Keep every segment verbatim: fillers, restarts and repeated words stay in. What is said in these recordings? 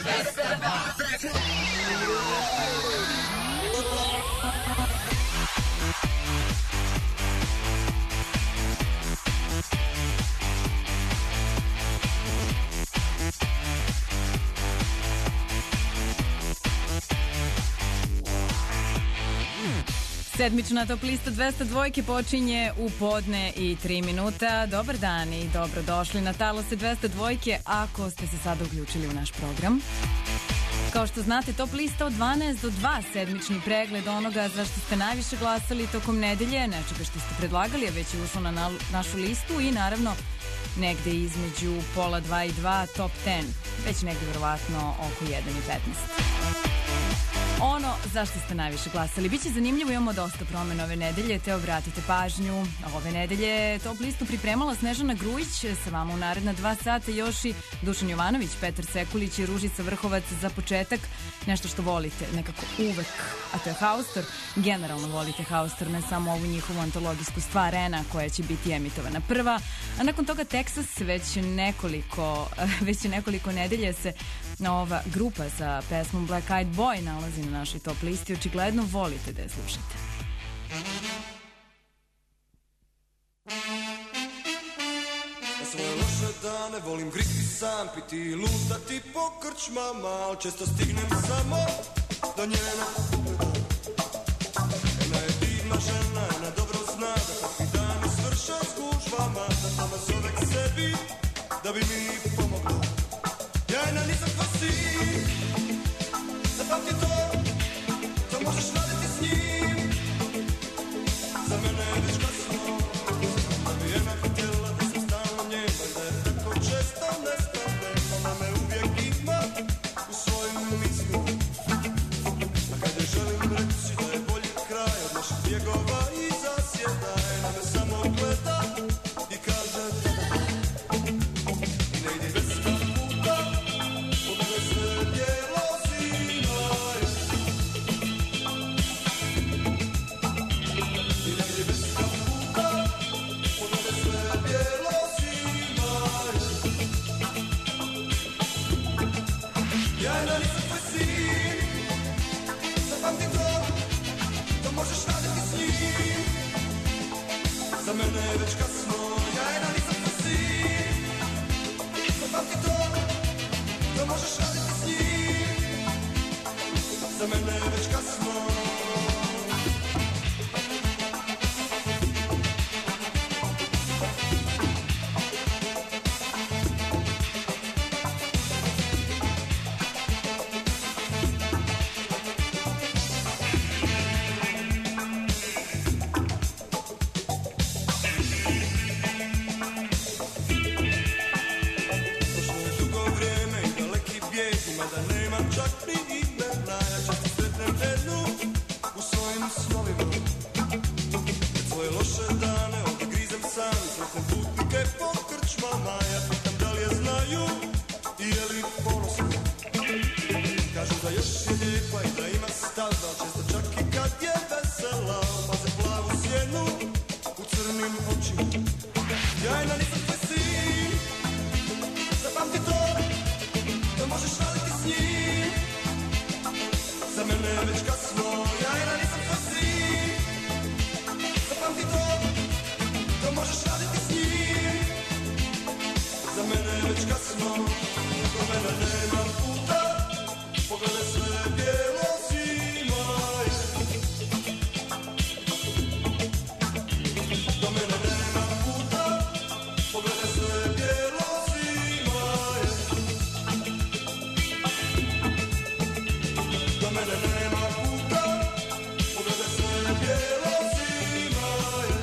dvesta dva. Sedmična top lista dvesta dvojke počinje u podne i tri minuta. Dobar dan i dobrodošli na talose dvesta dvojke ako ste se sada uključili u naš program. Kao što znate, top lista od dvanaest do dva, sedmični pregled onoga za što ste najviše glasali tokom nedelje, nečega što ste predlagali, a već je ušlo na na našu listu i naravno negde između pola dva i dva, top deset, već negde verovatno oko jedan i petnaest. Ono za što ste najviše glasali. Biće zanimljivo, imamo dosta promena ove nedelje, te obratite pažnju. Ove nedelje top listu pripremala Snežana Grujić, sa vama u naredna dva sata još i Dušan Jovanović, Petar Sekulić i Ružica Vrhovac. Za početak nešto što volite nekako uvek, a to je Haustor. Generalno volite Haustor, ne samo ovu njihovu antologijsku stvar Ena koja će biti emitovana prva, a nakon toga Texas. Već nekoliko, već nekoliko nedelje se ova grupa sa pesmom Black Eyed Boy nalazi na našoj top listi. Očigledno volite da je slušate. Na svoje loše dane volim griti sam, piti i lutati po krčmama, al često stignem samo do njena pogleda. Ena je divna žena, ena dobro zna da takvi dani svrše s gužvama, da nama zove k sebi da bi mi pomogla. Ja ena nisam tvoj sin, zapamti to, to možeš raditi s njim. Za mene je već kasno, da bi jedna htjela da sam stalno njema i da je tako često nestane. Ona me uvijek ima u svojim mislima, a kad je želim reći da je bolji kraj od naših bjegova i zasjeda, ena me samo gleda i kaže da da da. I ne idi bez kaputa, pogledaj sve bijelo zima je. I ne idi bez kaputa, pogledaj sve bijelo zima je. Ja jedna nisam tvoj sin, zapamti to, to možeš raditi s njim. Za mene je već kasno, ja jedna nisam tvoj sin, zapamti to, to možeš raditi s njim. Za mene je već kasno. Prošlo je dugo vrijeme i daleki bijeg, mada nemam čak ni imena. Ja često sretnem jednu u svojim snovima. Kad svoje loše dane ovdje grizem sam i sretnem putnike po krčmama. Ja pitam da li je znaju i je li ponosno. Kažu da još je lijepa i da ima stav, da često čak i kad je vesela opaze plavu sjenu u crnim očima. Ja jedna nisam tvoj sin, zapamti to, to možeš raditi s njim. Za mene je već kasno, ja jedna nisam tvoj sin, zapamti to, to možeš raditi s njim. Za mene je već kasno, do mene nema puta, pogledaj sve bijelo zima je. Do mene nema puta, pogledaj sve bijelo zima je. Do mene nema puta, pogledaj sve bijelo zima je.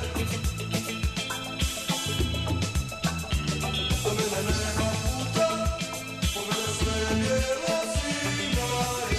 Do mene nema puta, pogledaj sve bijelo zima je.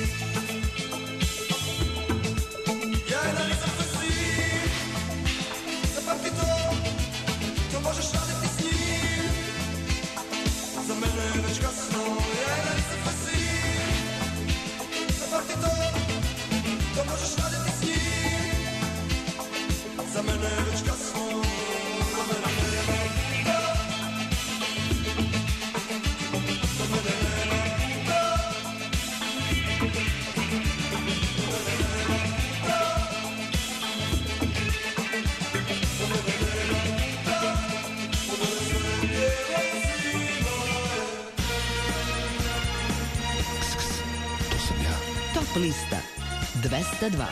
Ja jedna nisam tvoj sin, zapamti to, to možeš raditi s njim. Za mene je već kasno, ja jedna nisam tvoj sin, zapamti to, to možeš raditi s njim. Za mene je već kasno, do mene nema puta, do mene nema puta. lista dvesta dva.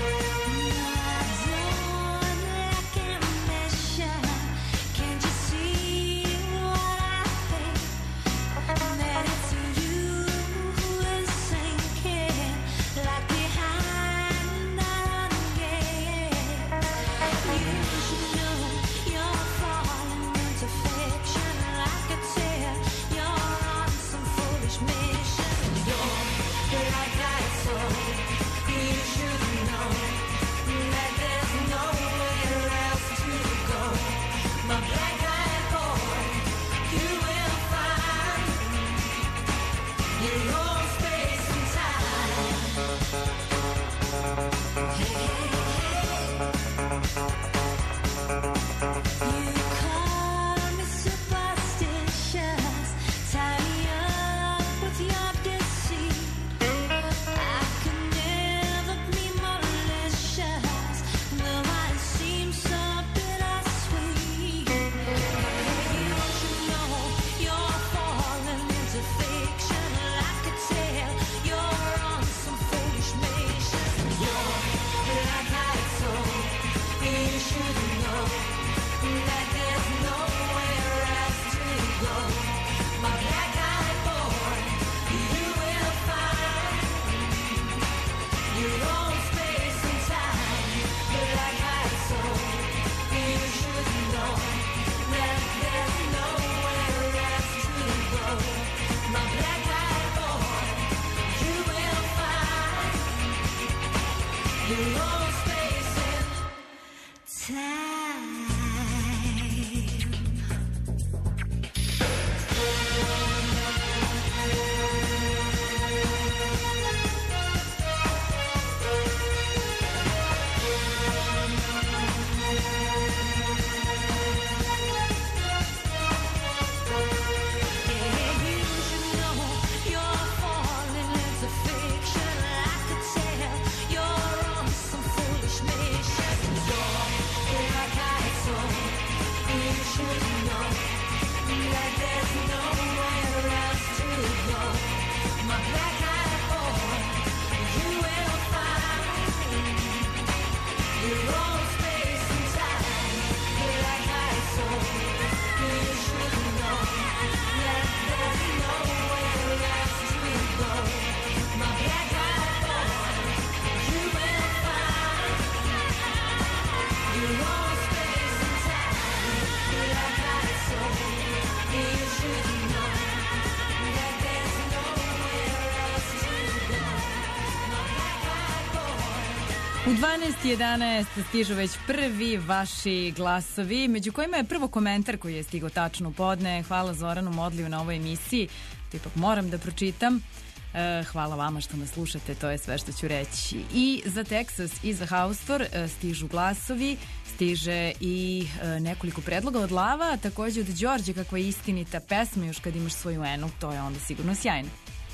U dvanaest jedanaest stižu već prvi vaši glasovi, među kojima je prvo komentar koji je stigao tačno u podne. Hvala Zoranu Modliju na ovoj emisiji, to ipak moram da pročitam. Hvala vama što nas slušate, to je sve što ću reći. I za Texas i za Haustor stižu glasovi, stiže i nekoliko predloga od Lava, takođe od Đorđe, kakva je istinita pesma, još kad imaš svoju enu, to je onda sigurno sjajno.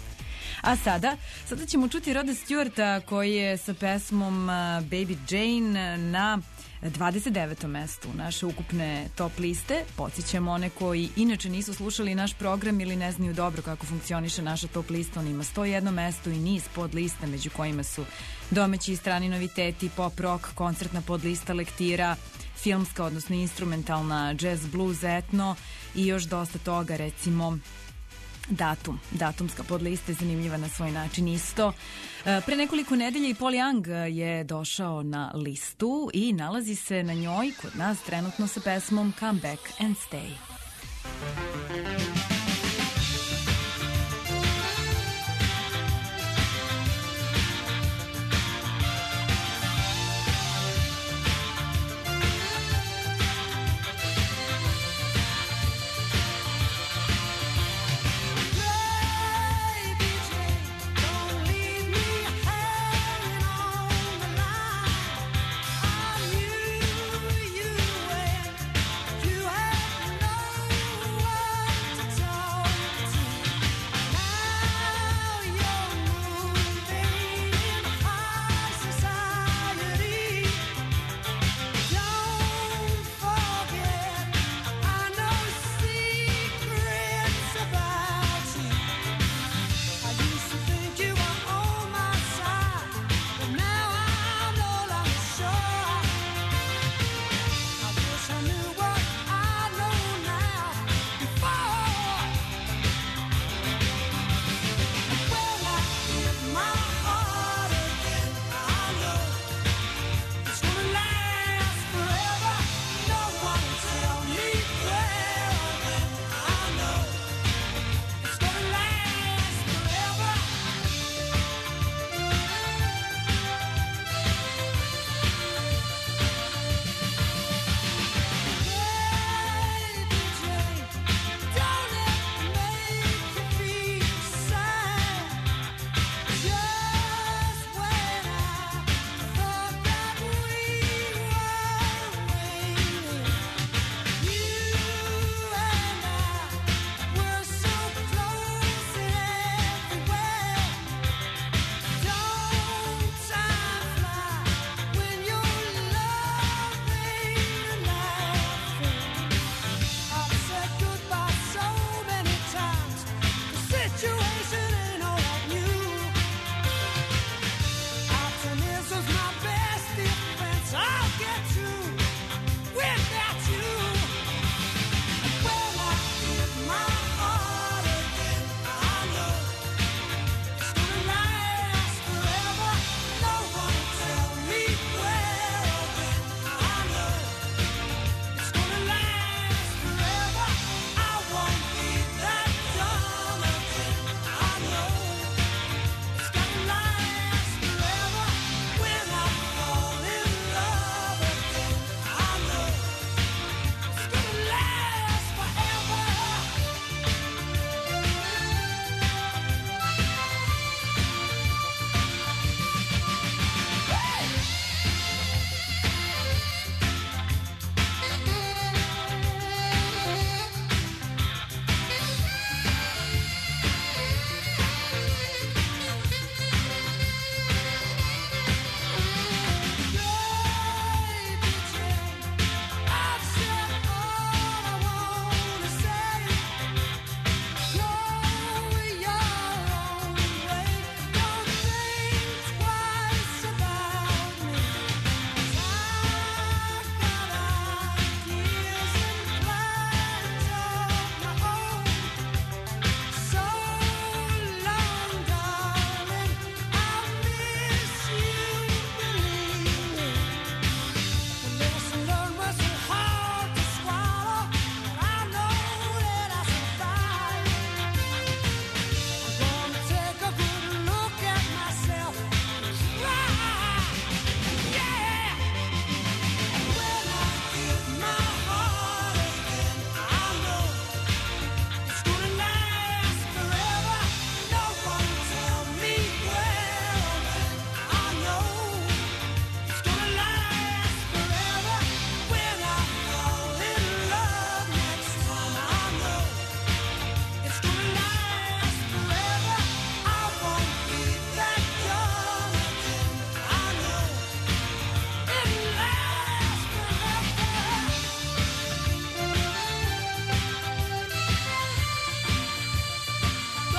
A sada, sada ćemo čuti Roda Stewarta koji je sa pesmom Baby Jane na dvadeset devetom mestu naše ukupne top liste. Podsjećamo one koji inače nisu slušali naš program ili ne znaju dobro kako funkcioniše naša top lista. On ima sto jedno mesto i niz podlista, među kojima su domaći i strani noviteti, pop rock, koncertna podlista, lektira, filmska, odnosno instrumentalna, jazz, blues, etno i još dosta toga, recimo datum. Datumska podlista je zanimljiva na svoj način isto. Pre nekoliko nedelja i Paul Young je došao na listu i nalazi se na njoj kod nas trenutno sa pesmom Come Back and Stay. You had no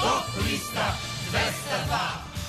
Top lista dvesta dva.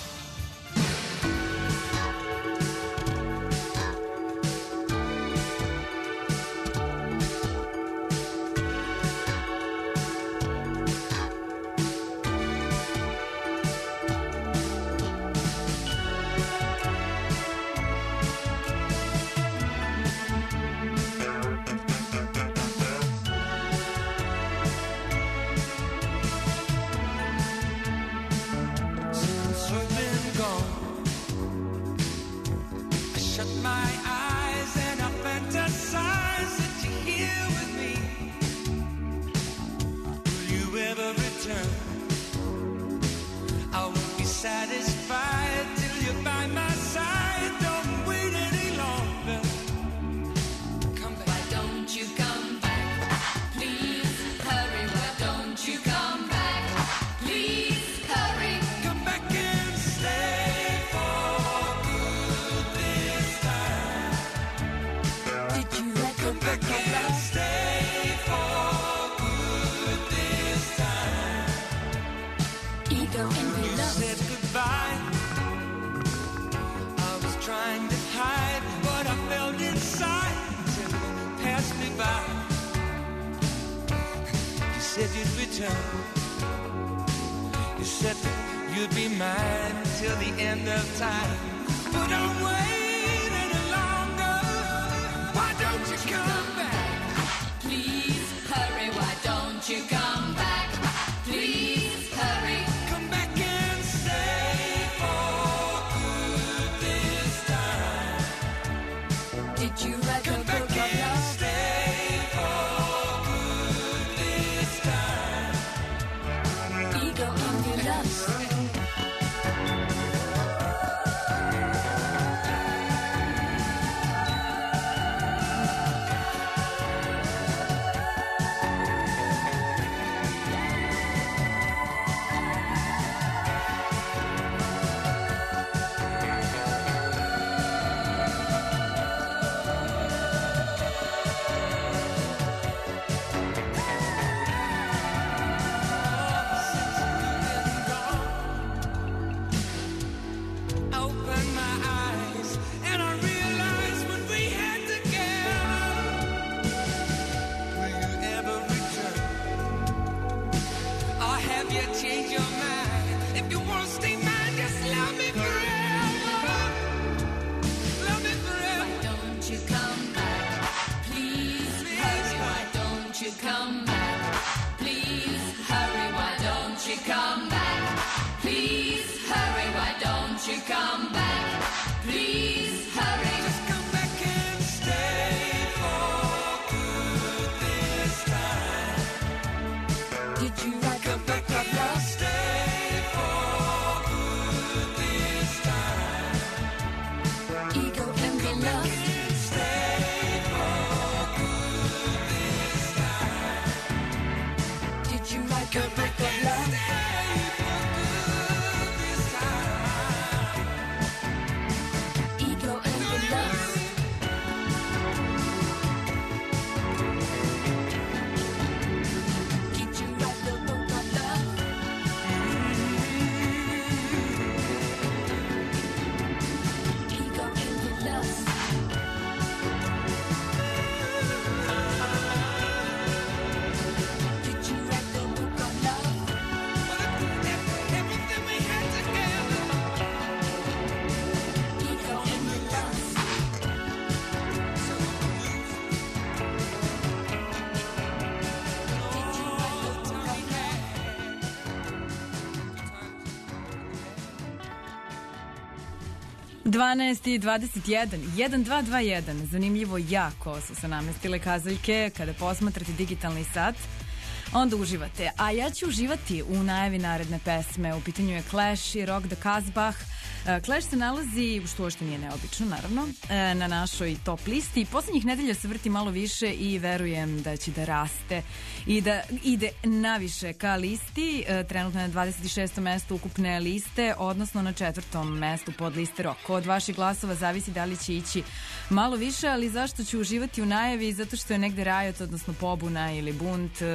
dvanaest i dvadeset jedan, jedan dva dva jedan. Zanimljivo jako su se namestile kazaljke. Kada posmatrate digitalni sat, onda uživate. A ja ću uživati u najavi naredne pesme. U pitanju je Clash i Rock the Casbah. Clash se nalazi, što uopšte nije neobično, naravno, na našoj top listi. Poslednjih nedelja se vrti malo više i verujem da će da raste i da ide naviše ka listi. Trenutno je na dvadeset šestom mestu ukupne liste, odnosno na četvrtom mestu pod liste rock. Od vaših glasova zavisi da li će ići malo više, ali zašto ću uživati u najavi? Zato što je negde rajot, odnosno pobuna ili bunt, su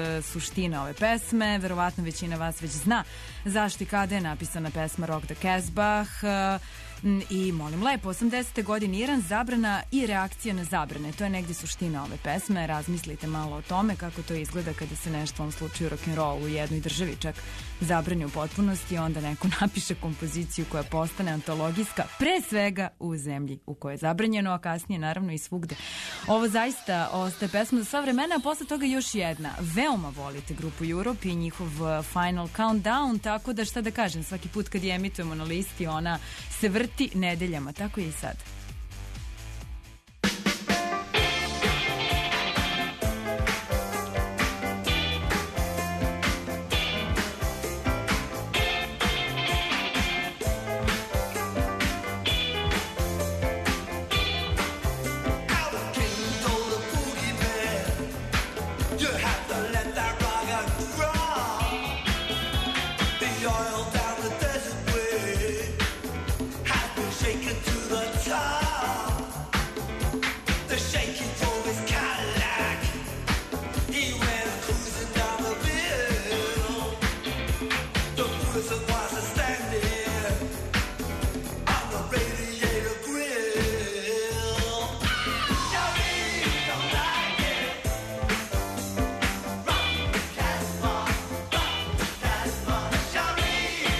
suština ove pesme. Verovatno većina vas već zna zašto i kada je napisana pesma Rock the Casbah. I molim lepo, osamdesete godine Iran, zabrana i reakcija na zabrane. To je negdje suština ove pesme. Razmislite malo o tome kako to izgleda kada se nešto u ovom slučaju rock'n'roll u jednoj državi čak zabrani u potpunosti i onda neko napiše kompoziciju koja postane antologijska, pre svega u zemlji u kojoj je zabranjeno, a kasnije naravno i svugde. Ovo zaista ostaje pesma za sva vremena, a posle toga još jedna. Veoma volite grupu Europe i njihov Final Countdown, tako da šta da kažem, svaki put kad je emitujemo na listi ona se vrti nedeljama, tako je i sad. Shall we?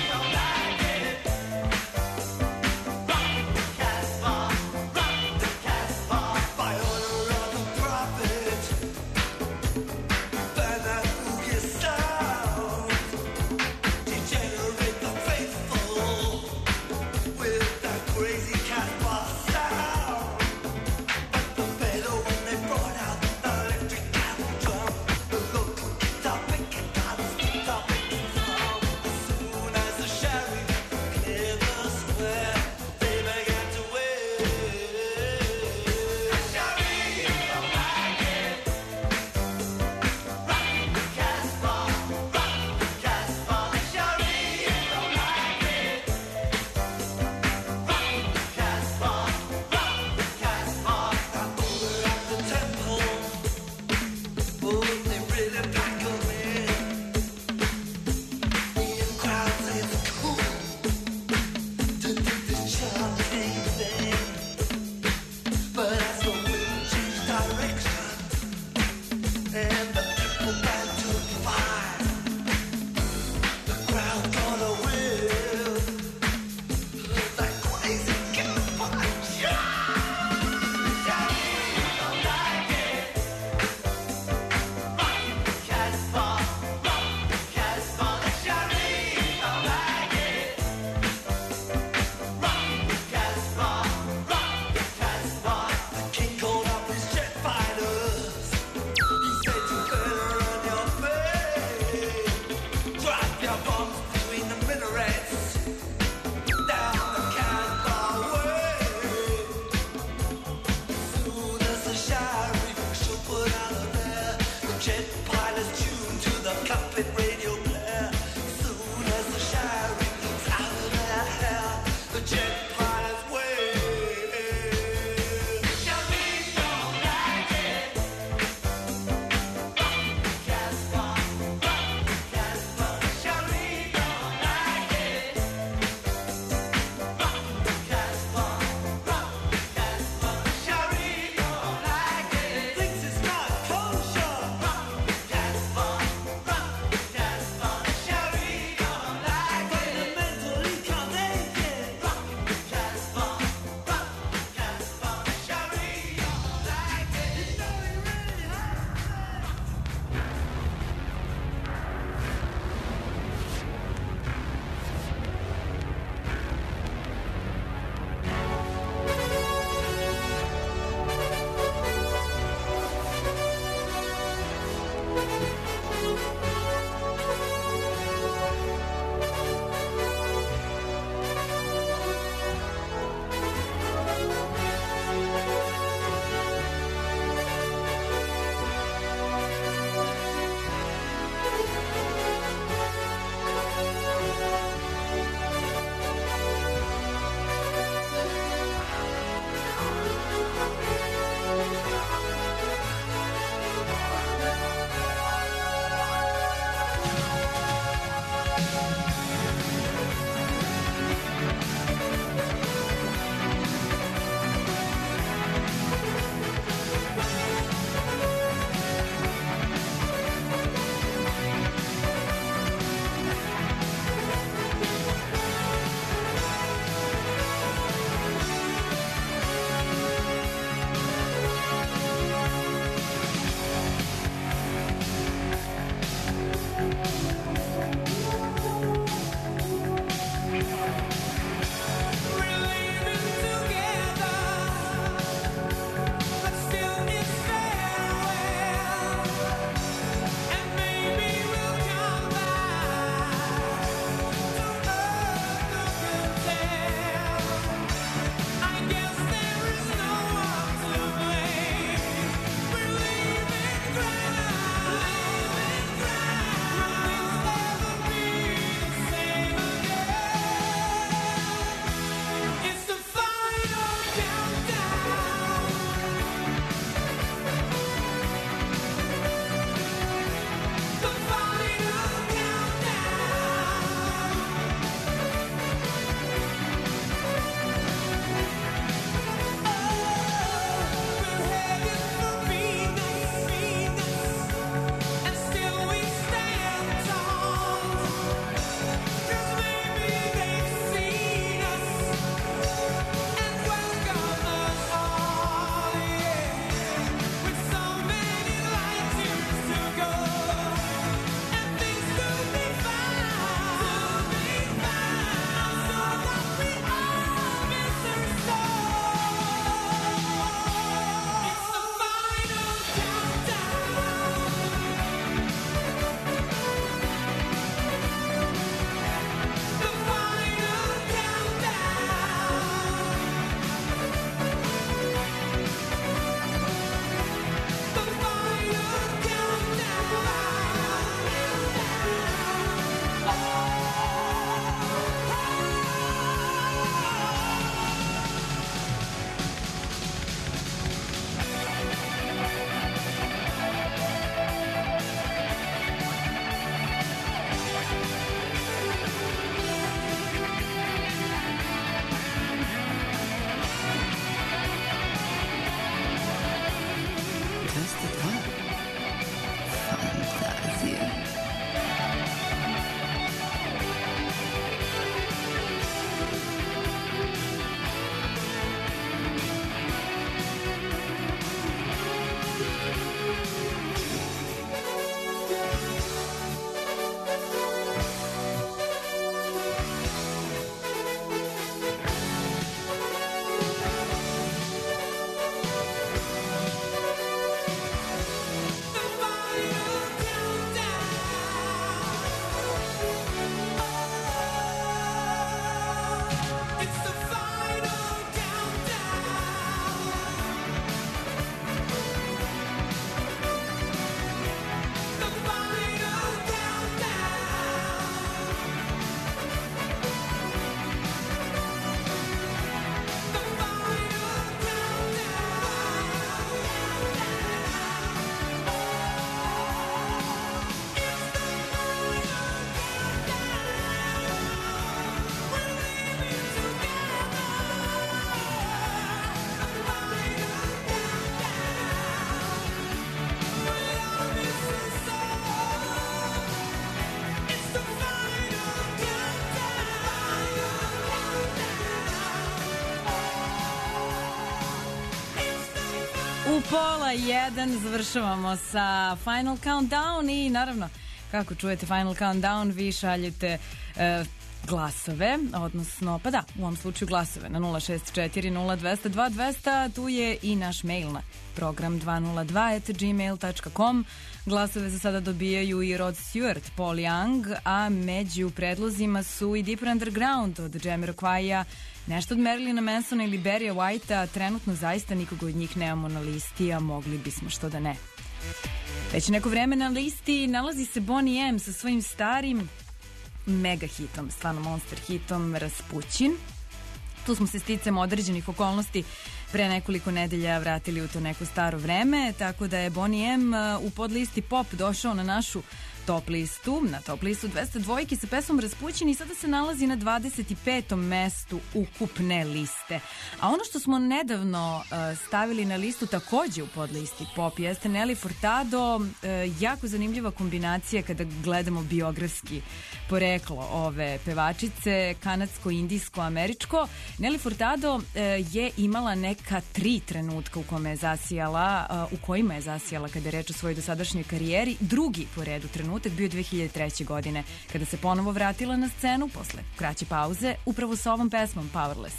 U pola jedan završavamo sa Final Countdown i naravno, kako čujete Final Countdown, vi šaljete e, glasove, odnosno, pa da, u ovom slučaju glasove na nula šest četiri nula dva zero dva dva zero zero, tu je i naš mail na program dva nula dva at gmail dot com. Glasove za sada dobijaju i Rod Stewart, Paul Young, a među predlozima su i Deeper Underground od Jamiroquaia, nešto od Marilyna Mansona ili Barrya Whitea. Trenutno zaista nikoga od njih nemamo na listi, a mogli bismo, što da ne. Već neko vreme na listi nalazi se Boney M sa svojim starim mega hitom, stvarno monster hitom Raspućin. Tu smo se sticam određenih okolnosti pre nekoliko nedelja vratili u to neko staro vreme, tako da je Boney M u podlisti pop došao na našu top listu, na top listu dvesta dva sa pesmom Raspućin i sada se nalazi na dvadeset petom mestu ukupne liste. A ono što smo nedavno uh, stavili na listu takođe u podlisti pop jeste Nelly Furtado, uh, jako zanimljiva kombinacija kada gledamo biografski poreklo ove pevačice, kanadsko-indijsko-američko. Nelly Furtado uh, je imala neka tri trenutka u kome je zasijala, uh, u kojima je zasijala kada je reč o svojoj dosadašnjoj karijeri. Drugi po redu trenutak bio dve hiljade treće. godine, kada se ponovo vratila na scenu posle kraće pauze, upravo sa ovom pesmom Powerless.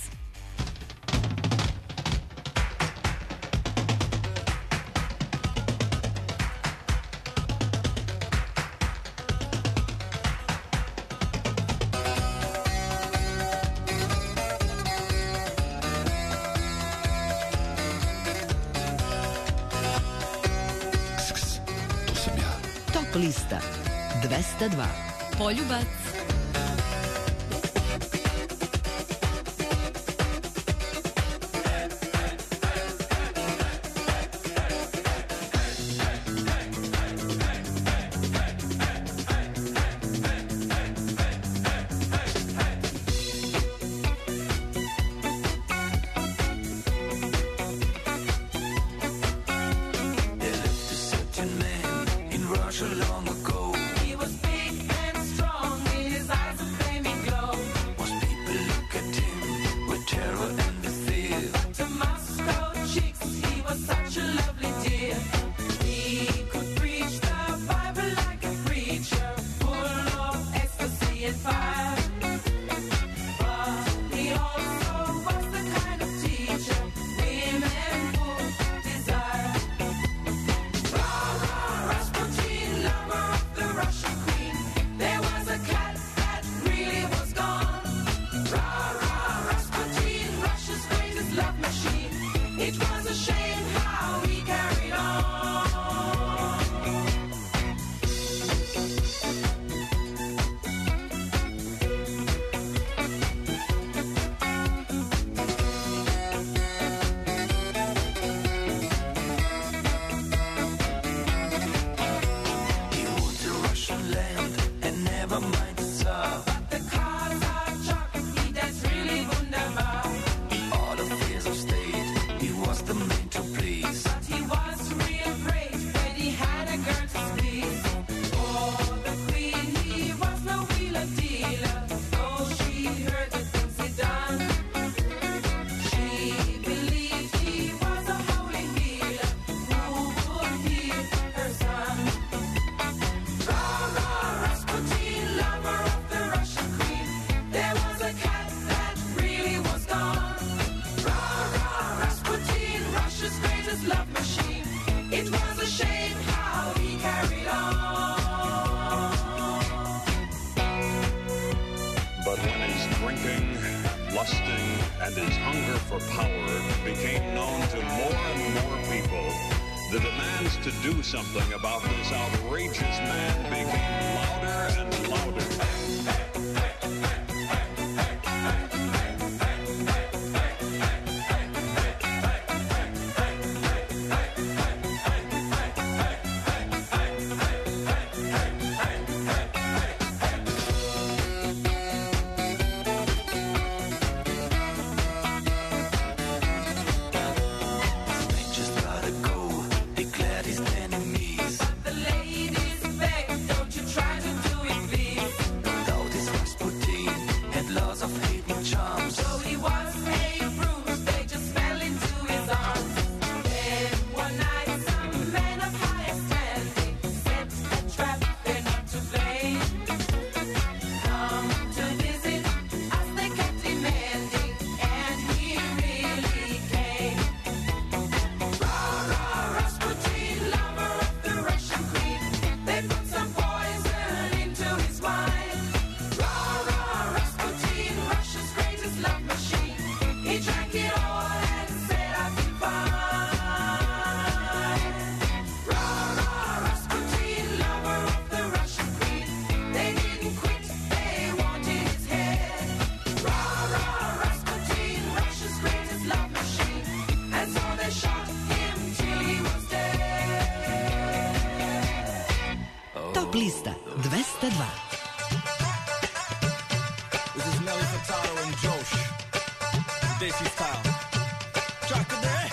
Lista dvesta dva. Poljubac. Long ago, he was big and strong. His eyes of flaming glow. Most people look at him with terror and the fear. But to Moscow chicks, he was such a lovely dear. He could preach the Bible like a preacher, full of ecstasy and fire. But he also was the kind of teacher women would desire. Rah, rah, Rasputin, lover of the Russian queen. There was a cat that really was gone. Rah, rah, Rasputin, Russia's greatest love machine. It was a shame how he carried on. He ruled the Russian land and never mind the Tsar. But the cars are chocked, he danced really wunderbar. In all affairs of state, he was the man to please. But he was real great when he had a girl to squeeze. For the queen, he was no wheeler dealer. Though she heard the things he done, she believed he was a holy healer who would heal her son. Rah, rah, Rasputin, lover of the Russian queen. There was a cat that really was gone. Rah, rah, Rasputin, Russia's greatest love machine. It was a shame how he carried on. But when his drinking, lusting, and his hunger for power became known to more and more people, the demands to do something about this outrageous man became louder and louder. Just gotta go, declared his enemies. The ladies beg, don't you try to do it, please. No doubt his Rasputin had lots of hidden charms. Though he was a bruise, they just fell into his arms. Then one Top lista dvesta dva. This is Nelly Furtado and Josh. Desi style. Track of the day.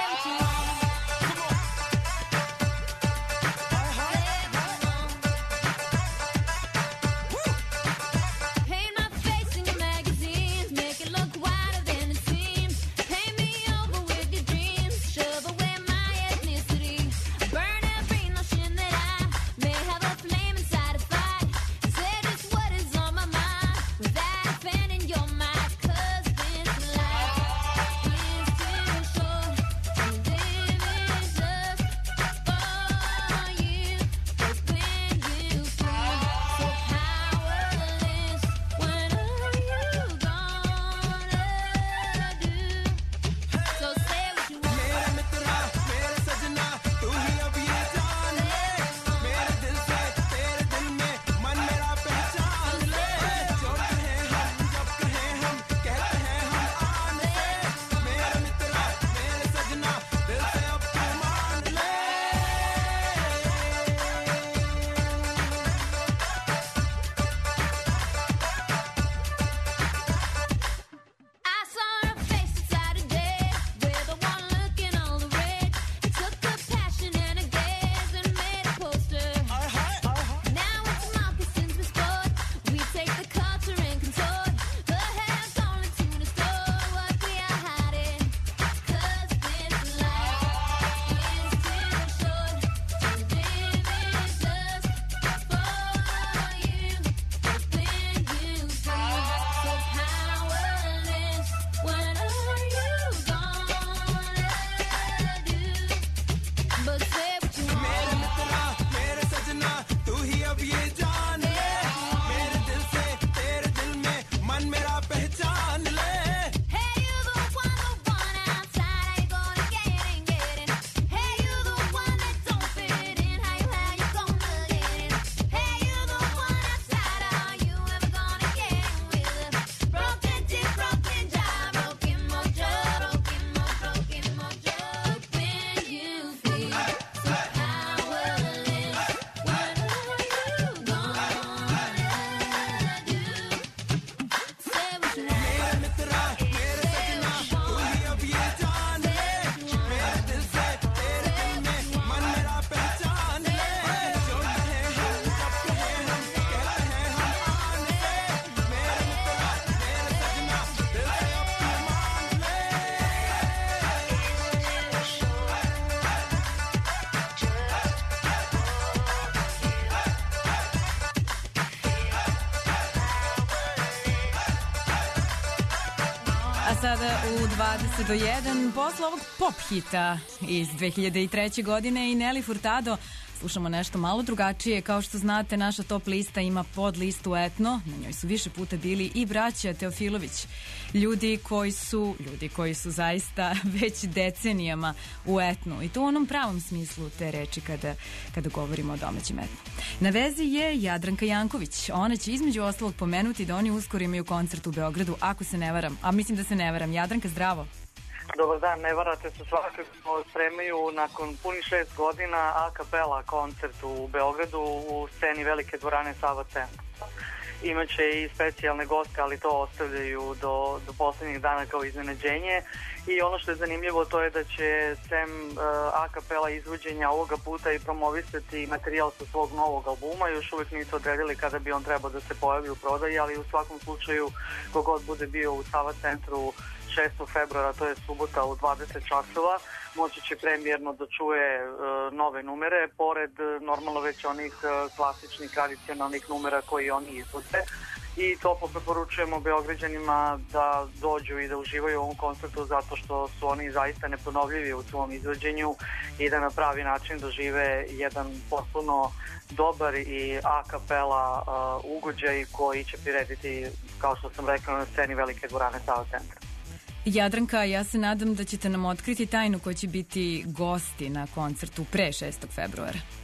Sada u dvadeset do jedan, posle ovog pop hita iz dve hiljade treće. godine i Nelly Furtado, slušamo nešto malo drugačije. Kao što znate, naša top lista ima podlistu Etno, na njoj su više puta bili i braća Teofilović. Ljudi koji su, ljudi koji su zaista već decenijama u etnu, i to u onom pravom smislu te reči kada, kada govorimo o domaćem etnu. Na vezi je Jadranka Janković. Ona će između ostalog pomenuti da oni uskoro imaju koncert u Beogradu, ako se ne varam. A mislim da se ne varam. Jadranka, zdravo. Dobar dan, ne varate se, svakako spremaju nakon punih šest godina a kapela koncert u Beogradu u sceni velike dvorane Sava centra. Imaće i specijalne goste, ali to ostavljaju do, do poslednjih dana kao iznenađenje. I ono što je zanimljivo to je da će sem uh, a kapela izvođenja ovoga puta i promovisati materijal sa svog novog albuma. Još uvijek nisu odredili kada bi on trebao da se pojavi u prodaji, ali u svakom slučaju kogod bude bio u Sava centru šestog februara, to je subota u dvadeset časova, moći će premijerno da čuje e, nove numere, pored normalno već onih e, klasičnih, tradicionalnih numera koji oni izvode. I to preporučujemo Beograđanima da dođu i da uživaju u ovom koncertu zato što su oni zaista neponovljivi u svom izvođenju i da na pravi način dožive jedan potpuno dobar i a kapela uh, ugođaj koji će prirediti, kao što sam rekla, na sceni velike dvorane Sava centra. Jadranka, ja se nadam da ćete nam otkriti tajnu ko će biti gosti na koncertu pre šestog februara.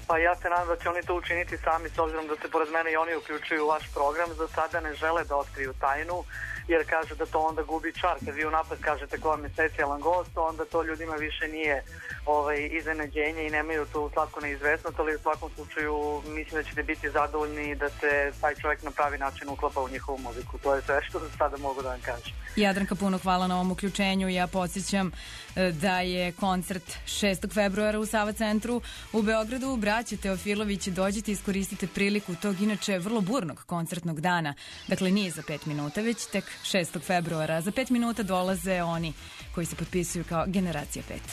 Pa ja se nadam da će oni to učiniti sami, s obzirom da se pored mene i oni uključuju u vaš program. Za sada ne žele da otkriju tajnu, jer kaže da to onda gubi čar. Kad vi unapred kažete ko vam je specijalan gost, onda to ljudima više nije ovaj, iznenađenje i nemaju tu slatko neizvesnost, ali u svakom slučaju mislim da ćete biti zadovoljni da se taj čovjek na pravi način uklapa u njihovu muziku. To je sve što za sada mogu da vam kažem. Jadranka, puno hvala na ovom uključenju. Ja podsjećam da je koncert šestog februara u Sava centru u Beogradu. Braće Teofilović, dođite, iskoristite priliku tog inače vrlo burnog koncertnog dana. Dakle, nije za pet minuta, već tek šestog februara. Za pet minuta dolaze oni koji se potpisuju kao Generacija pet.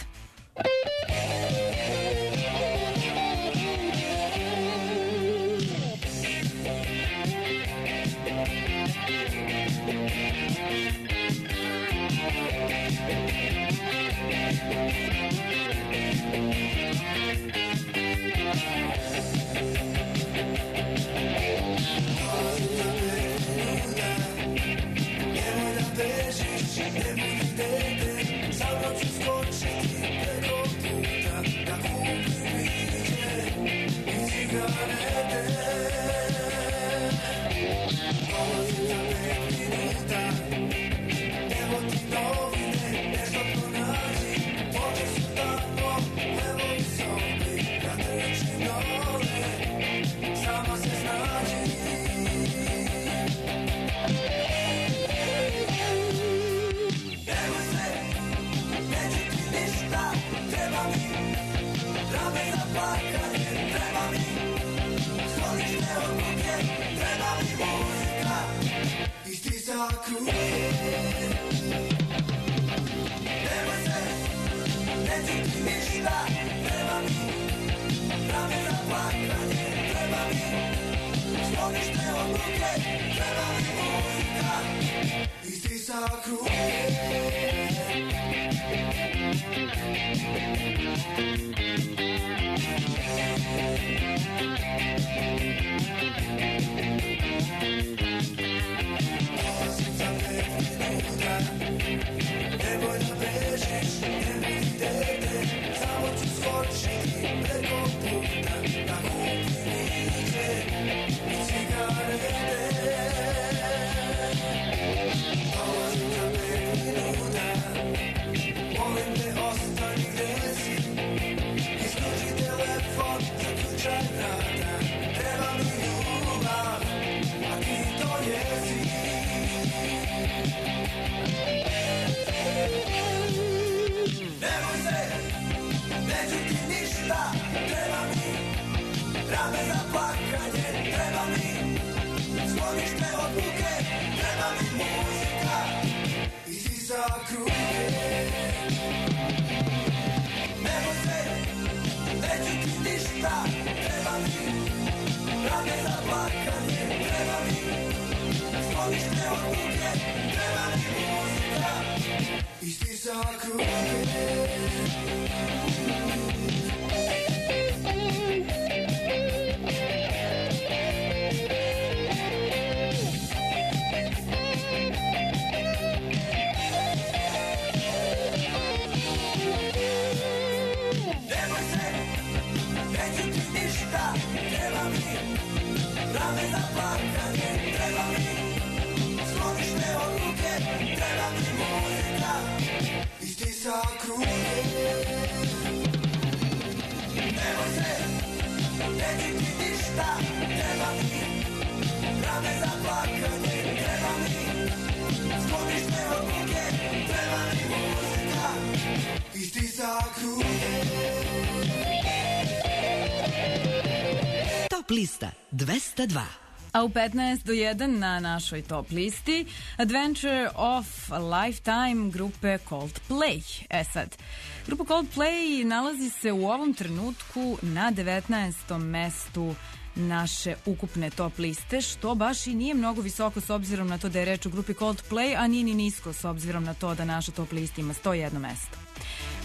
Top lista dvesta dva. A u petnaest do jedan na našoj top listi Adventure of a Lifetime grupe Coldplay. E sad, grupa Coldplay nalazi se u ovom trenutku na devetnaestom mestu naše ukupne top liste, što baš i nije mnogo visoko s obzirom na to da je reč o grupi Coldplay, a nije ni nisko s obzirom na to da naša top lista ima sto jedno mesto.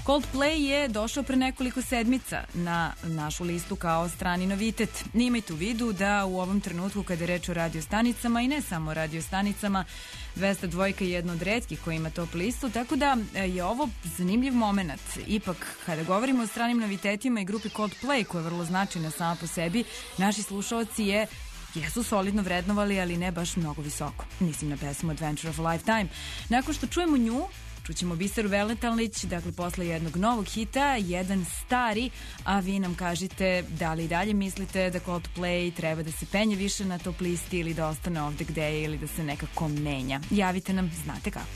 Coldplay je došao pre nekoliko sedmica na našu listu kao strani novitet. Imajte u vidu da u ovom trenutku kada je reč o radiostanicama i ne samo radiostanicama, dvesta dva je jedna od retkih koji ima top listu, tako da je ovo zanimljiv moment. Ipak, kada govorimo o stranim novitetima i grupi Coldplay, koja je vrlo značajna sama po sebi, naši slušalci je jesu solidno vrednovali, ali ne baš mnogo visoko. Mislim na pesmu Adventure of a Lifetime. Nakon što čujemo nju, čućemo Biseru Velentalnić, dakle posle jednog novog hita, jedan stari, a vi nam kažite da li dalje mislite da Coldplay treba da se penje više na top listi ili da ostane ovde gde je ili da se nekako menja. Javite nam, znate kako.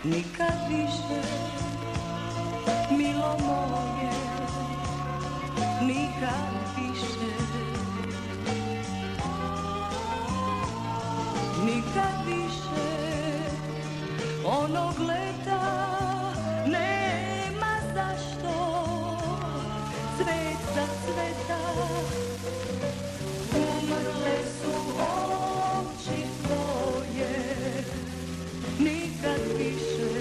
nikad više, milo moje, nikad više, nikad više, onog leta nema zašto, cvet za cveta, umrle su oči tvoje, nikad više,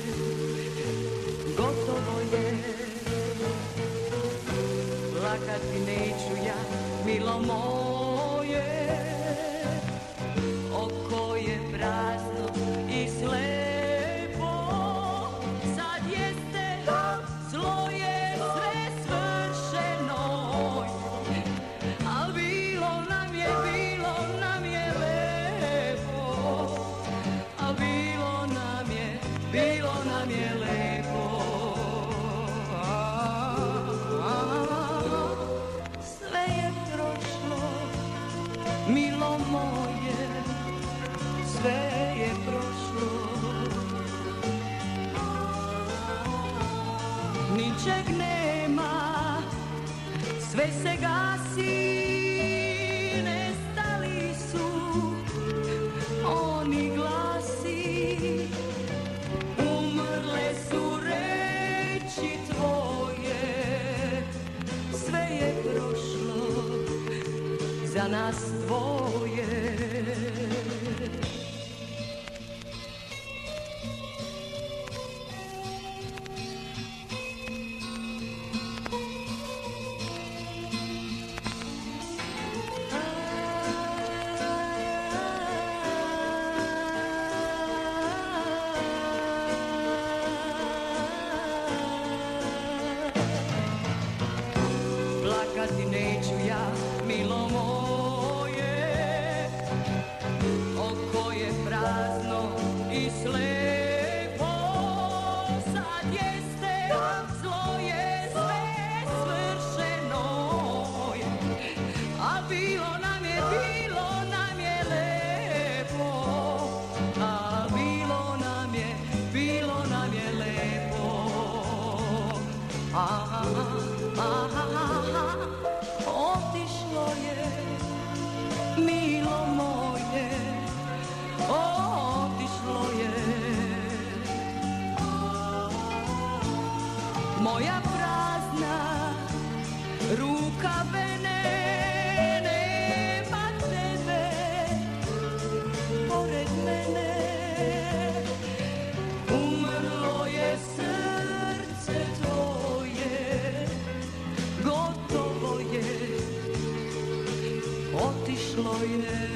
gotovo je, plakati neću ja, milo moje, oko je prazno i slepo, sad jeste, zlo je sve svršeno, al bilo nam je, bilo nam je lepo, al bilo nam je, bilo nam je lepo. Sve je prošlo, milo moje, sve je prošlo, ničeg nema, sve se gasi, nestali su oni glasi, umrle su reči tvoje, sve je prošlo, za nas dvoje. Plakati neću ja, milo moje, oko je prazno i slepo, sad jeste, zlo je sve svršeno, a bilo nam je, bilo nam je lepo, a bilo nam je, bilo nam je lepo, aha, aha. Otišlo je, milo moje, otišlo je, moja prazna ruka vene, nema tebe pored mene, umrlo je srce tvoje, gotovo je, otišlo je.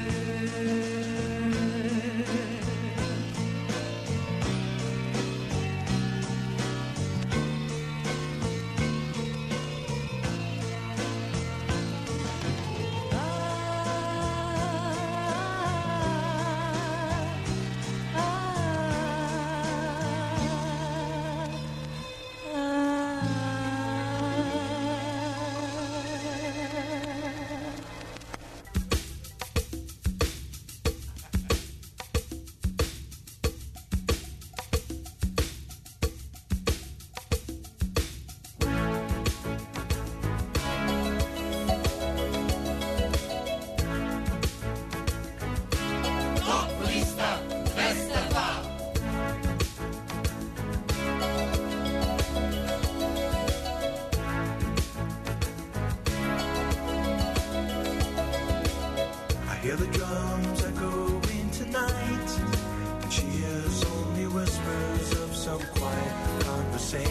Hear the drums echoing tonight, and she hears only whispers of some quiet conversation.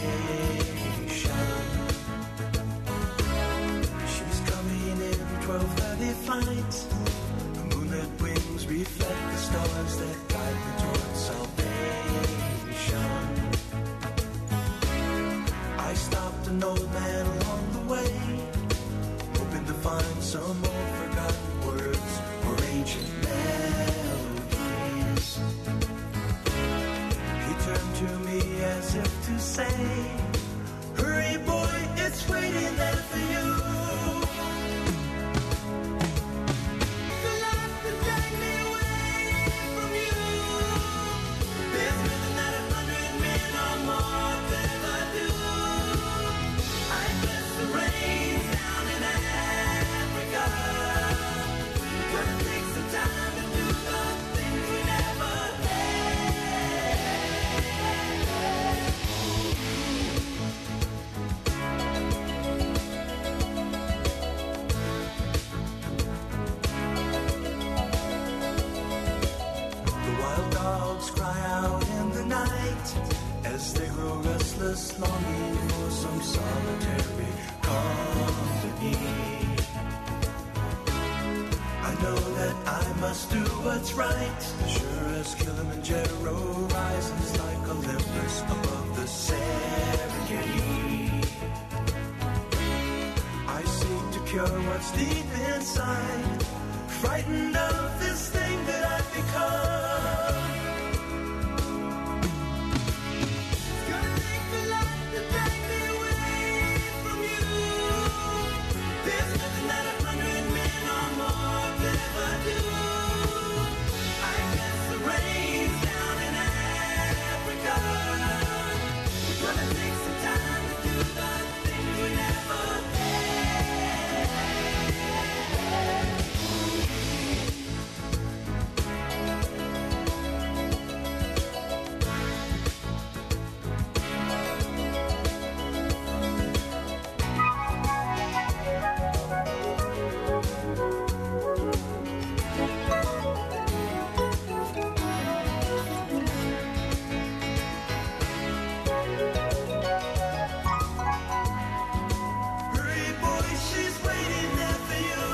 She's coming in twelve thirty flight. The moonlit wings reflect the stars that guide me towards salvation. I stopped an old man along the way, hoping to find some old forgotten words or ancient melodies. He turned to me as if to say, hurry boy, it's waiting there for you. The life that dragged me away from you. solitary company. I know that I must do what's right, sure as Kilimanjaro rises like Olympus above the Serengeti. I seek to cure what's deep inside, frightened of this thing that I've become. It's gonna take a lot to drag me away from you. There's nothing that a hundred men or more could ever do. I guess the rain's down in Africa. It's gonna take some time to do the things we never had. Hurry, boy, she's waiting there for you.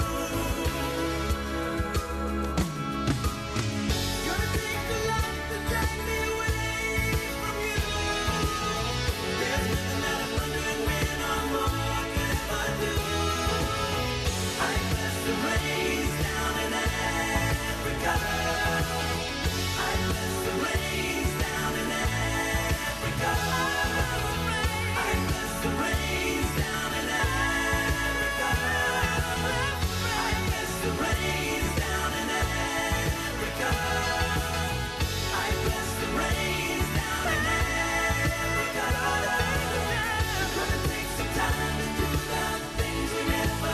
It's gonna take a lot to drag me away from you. There's nothing that a hundred men or more could ever do. I guess the rain's down in Africa. I guess the rain's down in Africa. I guess the rain's down in Africa. I guess the rain's down in Africa. I guess the rain's down in Africa. It's gonna take some time to do the things we never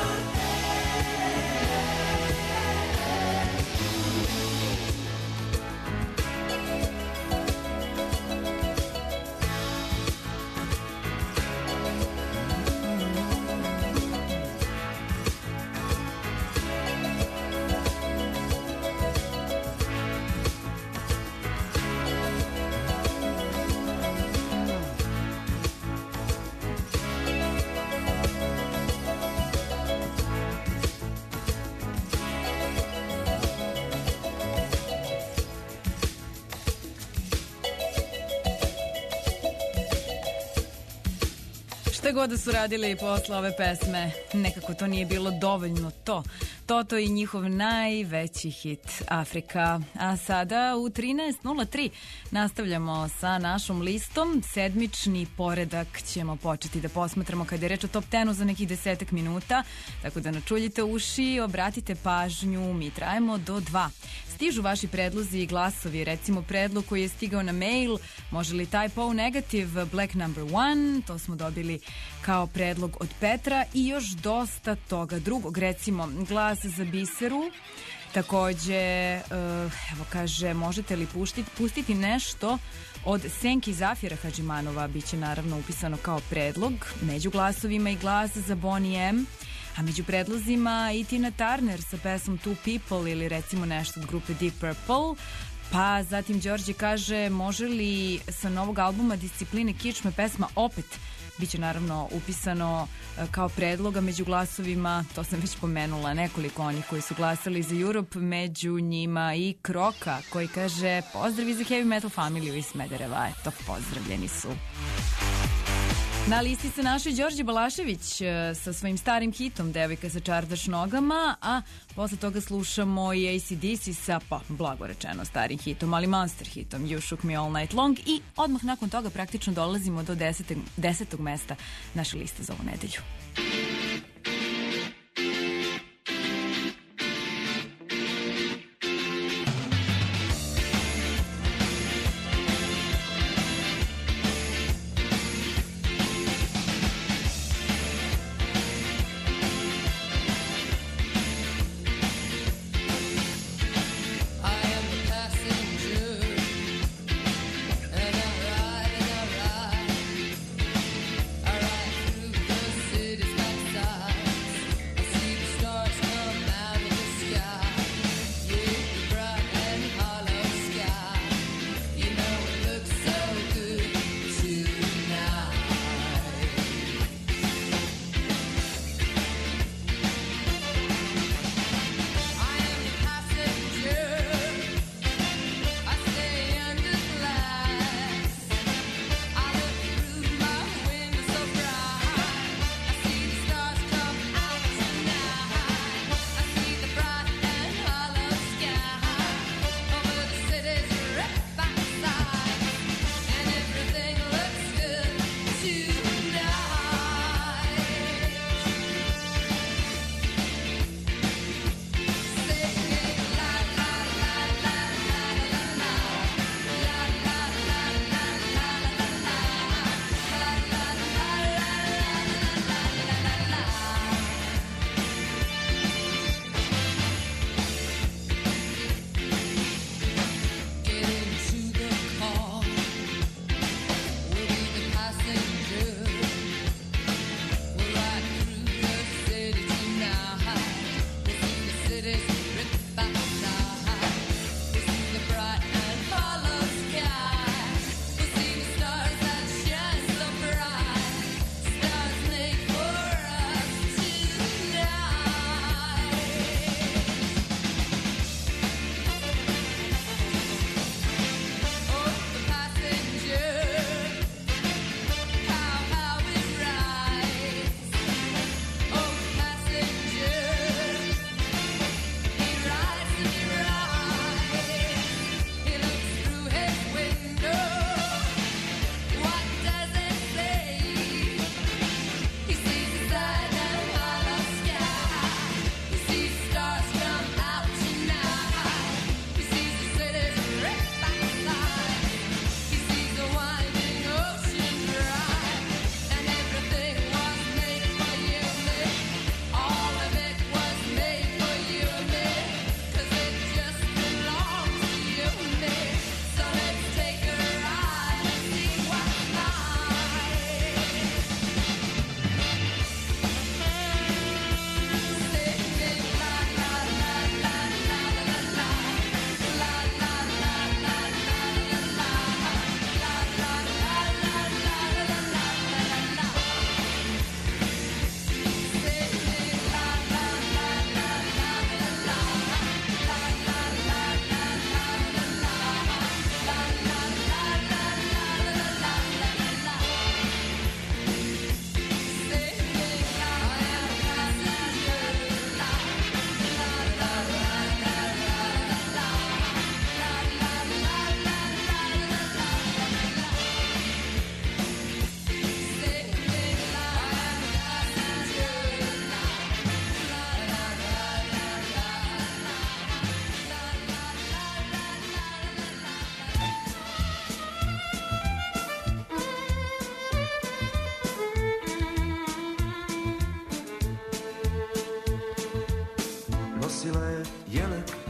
Šta god da su radili posle ove pesme, nekako to nije bilo dovoljno to. Toto i njihov najveći hit Afrika. A sada u trinaest nula tri nastavljamo sa našom listom. Sedmični poredak ćemo početi da posmatramo kada je reč o top tenu za nekih desetak minuta. Tako da načuljite uši, obratite pažnju, mi trajemo do dva. Stižu vaši predlozi i glasovi, recimo predlog koji je stigao na mail, može li typo u negative Black number one, to smo dobili kao predlog od Petra i još dosta toga drugog, recimo glas za Biseru, takođe, uh, evo kaže, možete li puštiti, pustiti nešto od Senki Zafira Hadžimanova, bit će naravno upisano kao predlog, među glasovima i glas za Bonnie M, a među predlozima i Tina Turner sa pesmom Two People ili recimo nešto od grupe Deep Purple. Pa zatim Đorđe kaže, može li sa novog albuma Discipline kičme pesma Opet, biće naravno upisano kao predloga među glasovima, to sam već pomenula, nekoliko onih koji su glasali za Europe, među njima i Kroka koji kaže pozdravi za Heavy Metal familiju iz Smedereva, eto, pozdravljeni su. Na listi se našao Đorđe Balašević sa svojim starim hitom Devojka sa čardaš nogama, a posle toga slušamo i A C D C sa, pa, blago rečeno, starim hitom, ali monster hitom You Shook Me All Night Long i odmah nakon toga praktično dolazimo do desetog, desetog mesta naše liste za ovu nedelju. City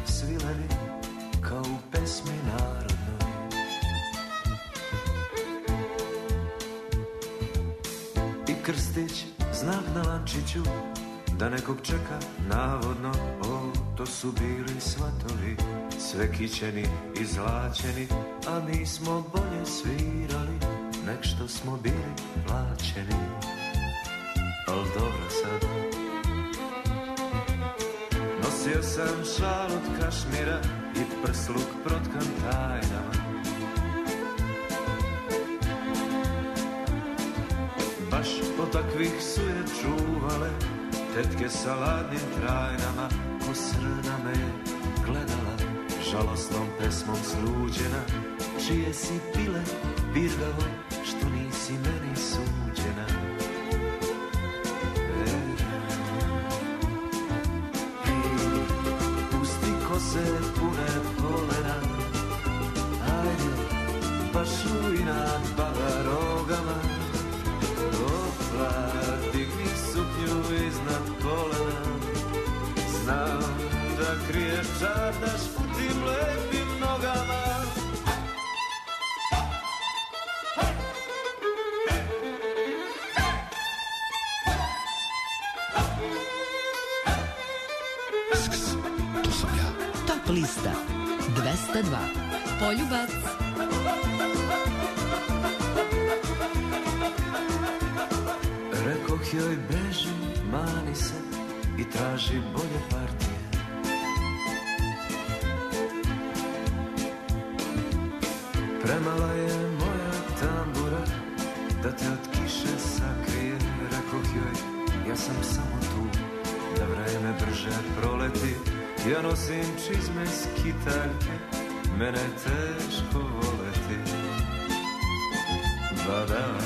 svileni kao u pesmi narodnoj. I krstić, znak na lančiću, da nekog čeka navodno. O, to su bili svatovi, sve kićeni i zlačeni, a mi smo bolje svirali nek što smo bili plaćeni. Al dobro sad, nosio sam šal od kašmira i prsluk protkan tajnama. Baš od takvih su je čuvale tetke sa ladnim trajnama. Ko srna me gledala, žalostnom pesmom sluđena, čije si pile birgavo, što nisi meni suđena. Pusti kose pune polena, ajde, baš u inat bava rogama. Opla, digni suknju iznad kolena, znam da kriješ čardaš u tim lepim nogama. Top lista dvesta dva. Poljubac. Rekoh joj beži, mani se i traži bolje partije. Premala je moja tambura da te od kiše sakrije. Rekoh joj, ja sam samo tu da vreme brže proleti. Ja nosim čizme skitaljke, mene je teško voleti. Badala,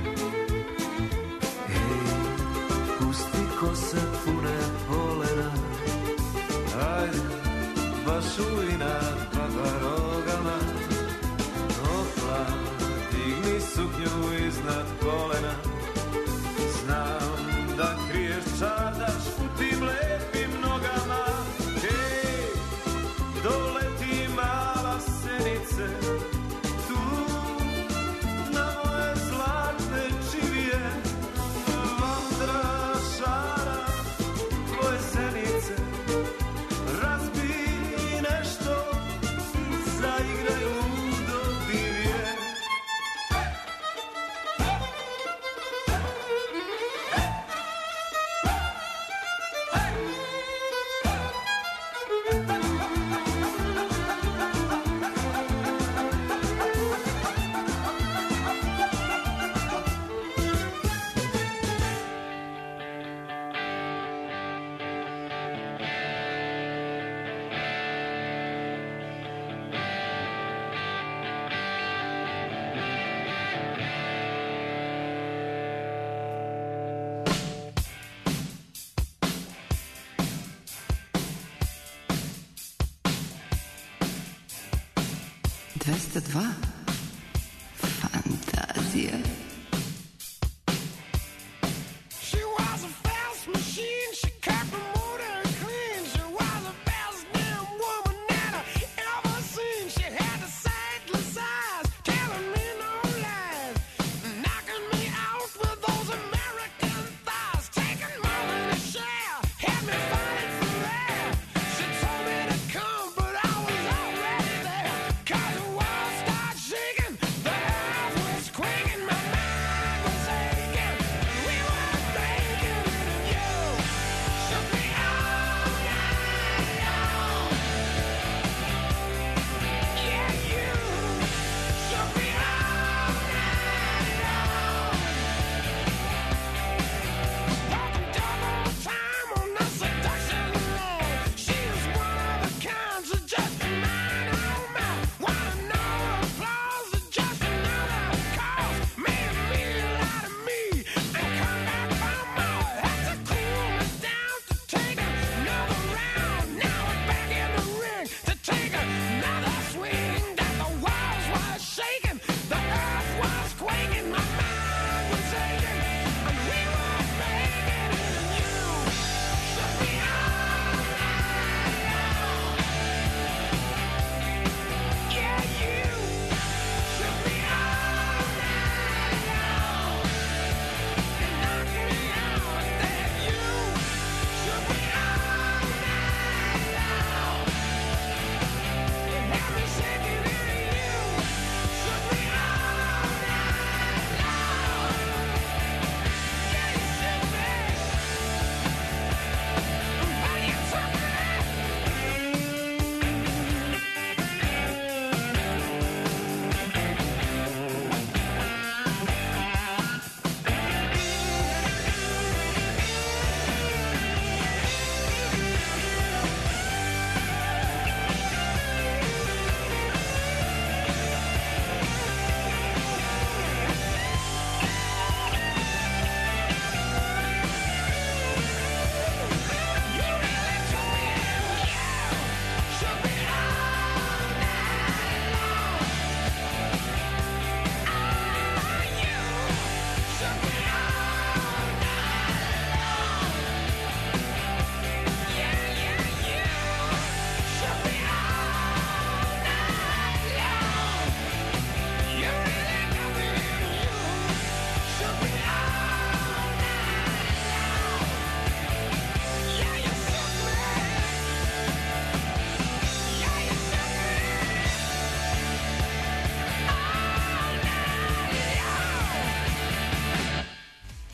pusti kose pune polena, ajde, baš u inat baba rogama. Opla, digni suknju iznad kolena, znam da kriješ čardaš u tim lepim nogama. Hej, doleti mala senice, tu na moje zlatne čivije. Vatra šara tvoje senice, razbij nešto i zaigraj ludo divije. dvesta dva. Fantazija. She was a fast machine, she kept the motor clean. She was the best damn woman that I ever seen. She had the sightless eyes, telling me no lies, knocking me out with those American thighs, taking more than a share, had me fighting for air. She told me to come, but I was already there, 'cause the world started shaking, the earth was quaking, my mind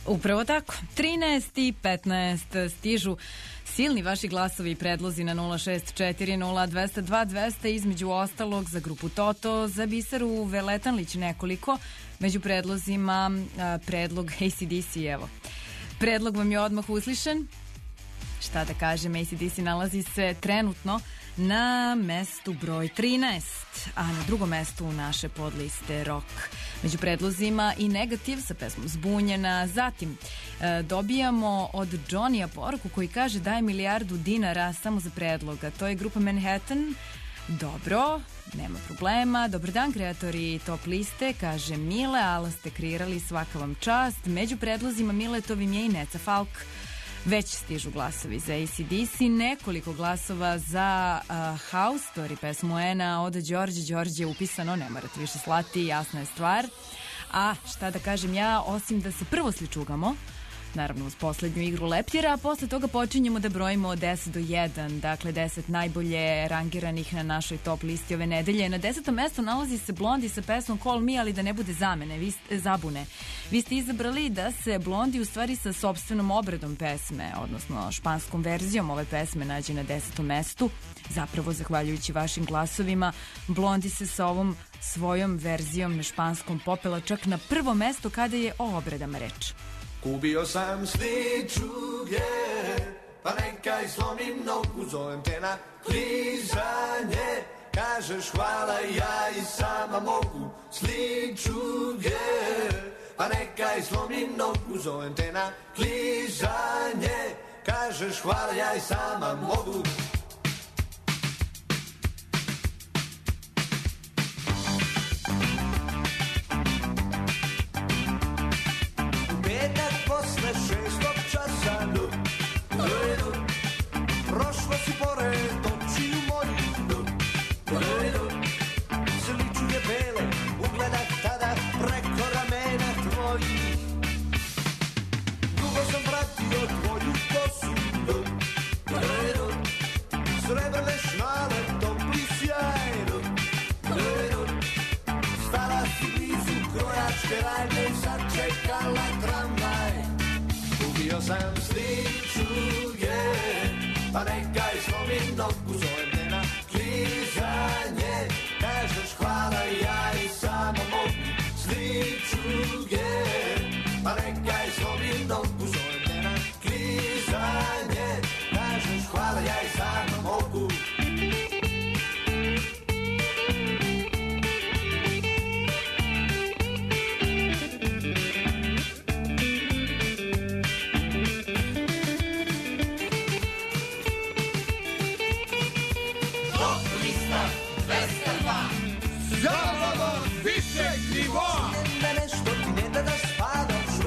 Upravo tako. trinaest i petnaest stižu silni vaši glasovi i predlozi na nula šest četiri nula dva nula dva dva nula nula, između ostalog za grupu Toto, za Biseru Veletanlić nekoliko. Među predlozima a, predlog A C D C, evo. Predlog vam je odmah uslišen. Šta da kažem, A C D C nalazi se trenutno na mestu broj trinaest, a na drugom mestu naše podliste rock. Među predlozima i Negativ sa pesmom Zbunjena. Zatim e, dobijamo od Johnny-a poruku koji kaže daj milijardu dinara samo za predloga. To je grupa Manhattan. Dobro, nema problema. Dobar dan, kreatori top liste, kaže Mile, ali ste kreirali, svaka vam čast. Među predlozima Miletovim je i Neca Falk. Već stižu glasovi za A C D C, nekoliko glasova za uh, House Story, pesmu Ena od Đorđe. Đorđe je upisano, ne morate više slati, jasna je stvar. A šta da kažem ja, osim da se prvo sličugamo, naravno uz poslednju igru leptira, a posle toga počinjemo da brojimo od deset do jedan, dakle deset najbolje rangiranih na našoj top listi ove nedelje. Na desetom mestu nalazi se Blondi sa pesmom Call Me, ali da ne bude zamene, vi ste, zabune. Vi ste izabrali da se Blondi u stvari sa sopstvenom obradom pesme, odnosno španskom verzijom ove pesme, nađe na desetom mestu. Zapravo, zahvaljujući vašim glasovima, Blondi se sa ovom svojom verzijom na španskom popela čak na prvo mesto kada je o obradama reč. Kupio sam sličuge, pa nekaj slomim nogu, zovem te na klizanje. Kažeš hvala, ja i sama mogu. Sličuge, pa nekaj slomim nogu, zovem te na klizanje. Kažeš hvala, ja i sama mogu. Posle šestog časa, no, no, no, prošla si pored očiju mojih, no, no, no, sličuge bele, ugledat tada preko ramena tvojih. Dugo sam pratio tvoju kosu, no, no, no, srebrne šnale, topli sjaj, no, no, no, stala si blizu krojačke radnje, sačekala tramvaj. Kupio sam sličuge, pa nekaj slomim nogu, zovem te na klizanje. Kažeš hvala, ja i samo mogu. Sličuge, pa nekaj slomim nogu, zovem te na klizanje. Kažeš hvala, ja i samo mogu. Da nešto ti ne da da spavaš,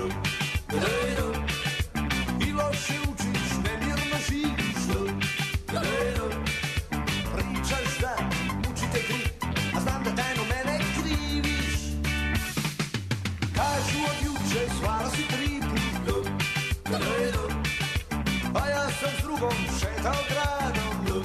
i loše učiš, nemirno živiš, pričaš da učite kri, a znam da tajno mene kriviš. Kažu od juče svala si tri put, a ja sam s drugom šetao gradom.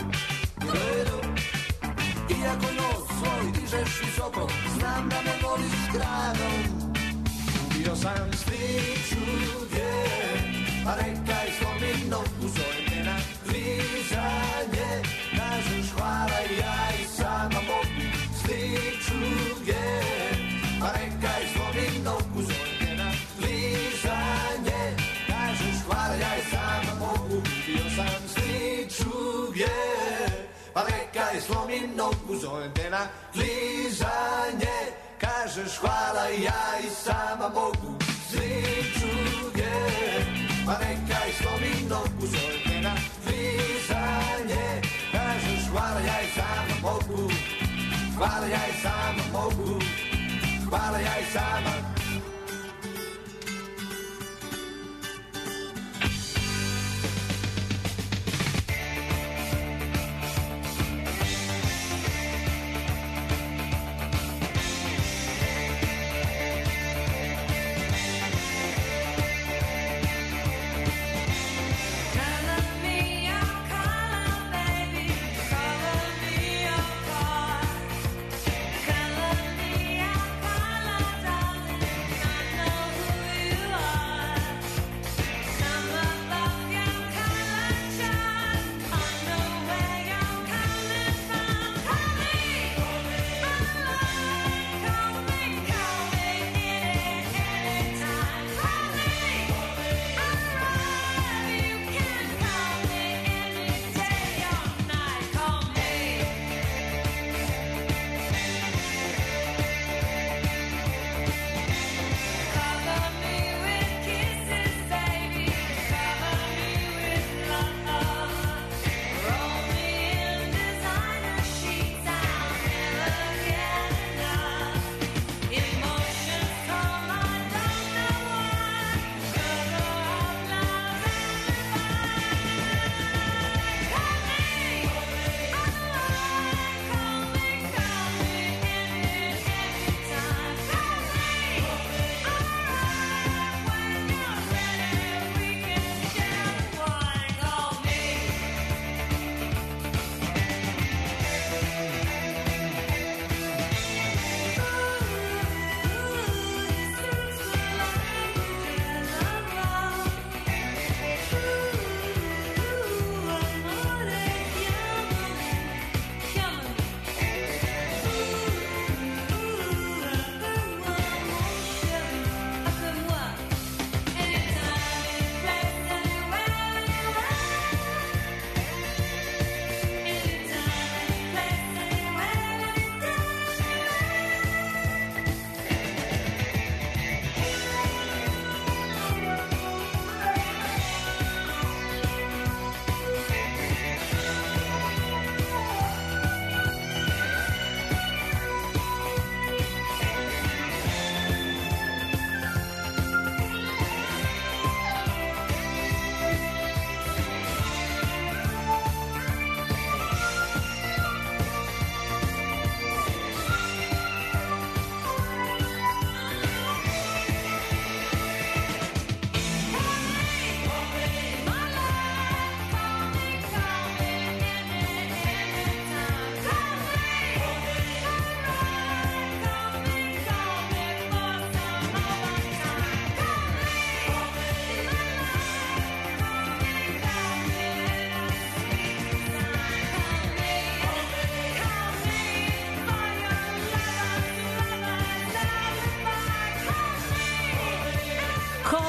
Iako nos svoj dižeš visoko, znam da me voliš gradom. Kupio sam sličuge, pa nekaj slomim nogu, zovem te na klizanje. Kažeš hvala, ja i sama mogu. Sličuge, pa nekaj slomim nogu, zovem te na klizanje. Kažeš hvala, ja i sama mogu. Kupio sam sličuge, pa nekaj slomim nogu, zovem te na klizanje. Kažeš hvala, ja i sama mogu. Sličuge, pa nekaj slomim nogu, zovem te na klizanje. Kažeš hvala, ja i sama mogu. Hvala, ja i sama mogu. Hvala, ja i sama.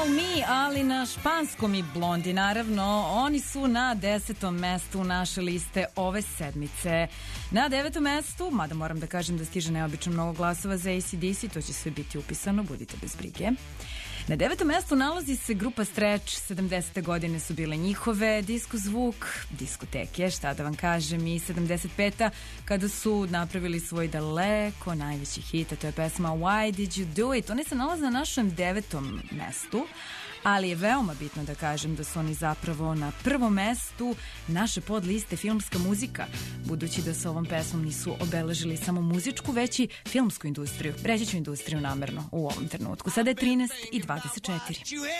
Call Me, ali na španskom i Blondi, naravno. Oni su na desetom mestu naše liste ove sedmice. Na devetom mestu, mada moram da kažem da stiže neobično mnogo glasova za A C D C, to će sve biti upisano, budite bez brige. Na devetom mestu nalazi se grupa Stretch, sedamdesete godine su bile njihove, disko zvuk, diskoteke, šta da vam kažem, i sedamdeset peta kada su napravili svoj daleko najveći hit, a to je pesma Why Did You Do It. Oni se nalaze na našem devetom mestu, ali je veoma bitno da kažem da su oni zapravo na prvom mestu naše podliste filmska muzika, budući da sa ovom pesmom nisu obeležili samo muzičku, već i filmsku industriju, reći ću industriju namerno u ovom trenutku. Sada je trinaest i dvadeset četiri.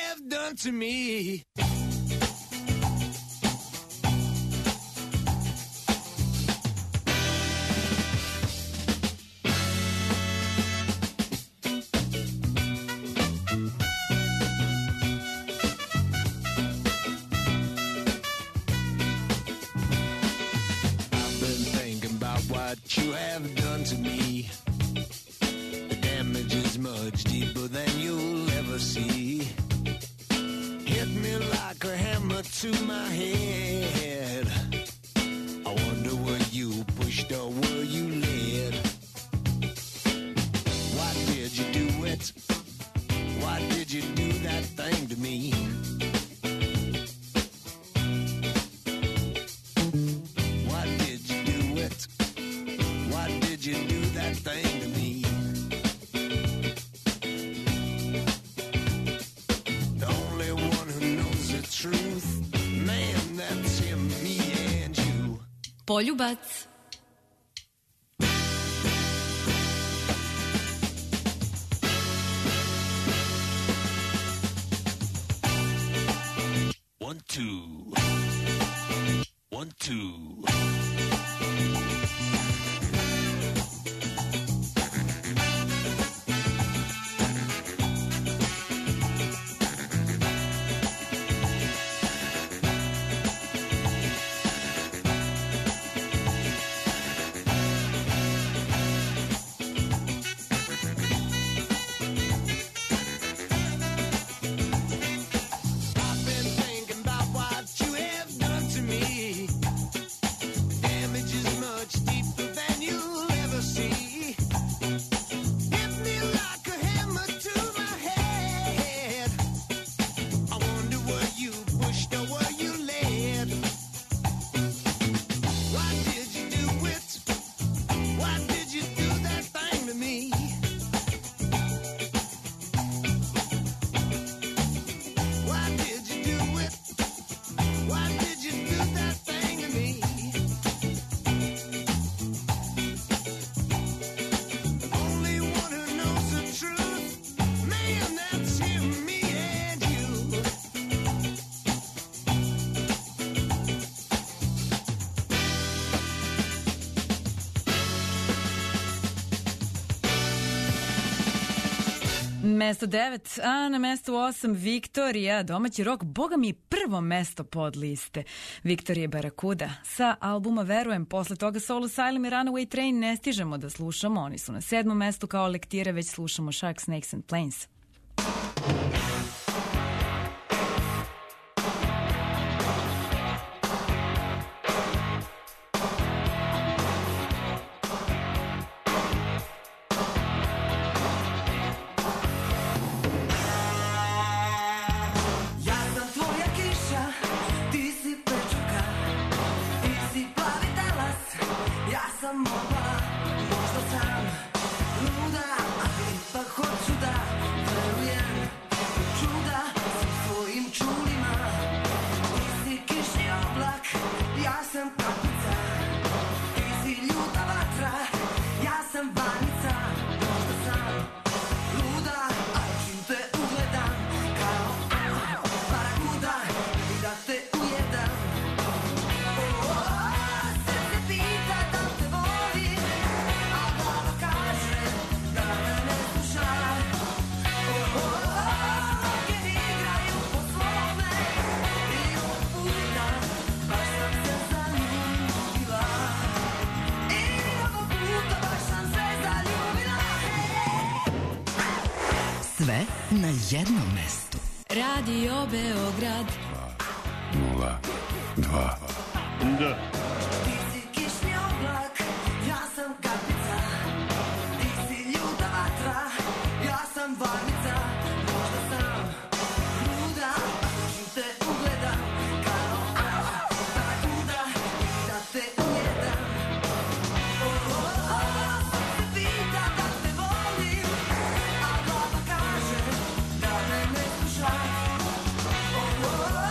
What you have done to me, the damage is much deeper than you'll ever see. Hit me like a hammer to my head. I wonder were you pushed or were you led? Why did you do it? Why did you do that thing to me? Why did you do it? Why did you do that thing to me? The only one who knows the truth, man, that's him, me and you. Poljubac. One, two. One, two. Mesto devet, a na mestu osam Viktorija, domaći rok, boga mi prvo mesto pod liste. Viktorije Barakuda sa albuma Verujem, posle toga Soul Asylum i Runaway Train ne stižemo da slušamo, oni su na sedmom mestu kao lektire, već slušamo Shark, Snakes and Planes. Sve na jednom mestu. Radio Beograd. Nula dva. Da. Ti si kišni oblak, ja sam kapica. Ti si ljuta vatra, ja sam varnica. Možda sam luda, čim te ugledam. Kao ta kuda, da te ujedam. Oh, oh, oh, srce pita da te volim, a glava kaže da me ne sluša. Oh, oh, oh.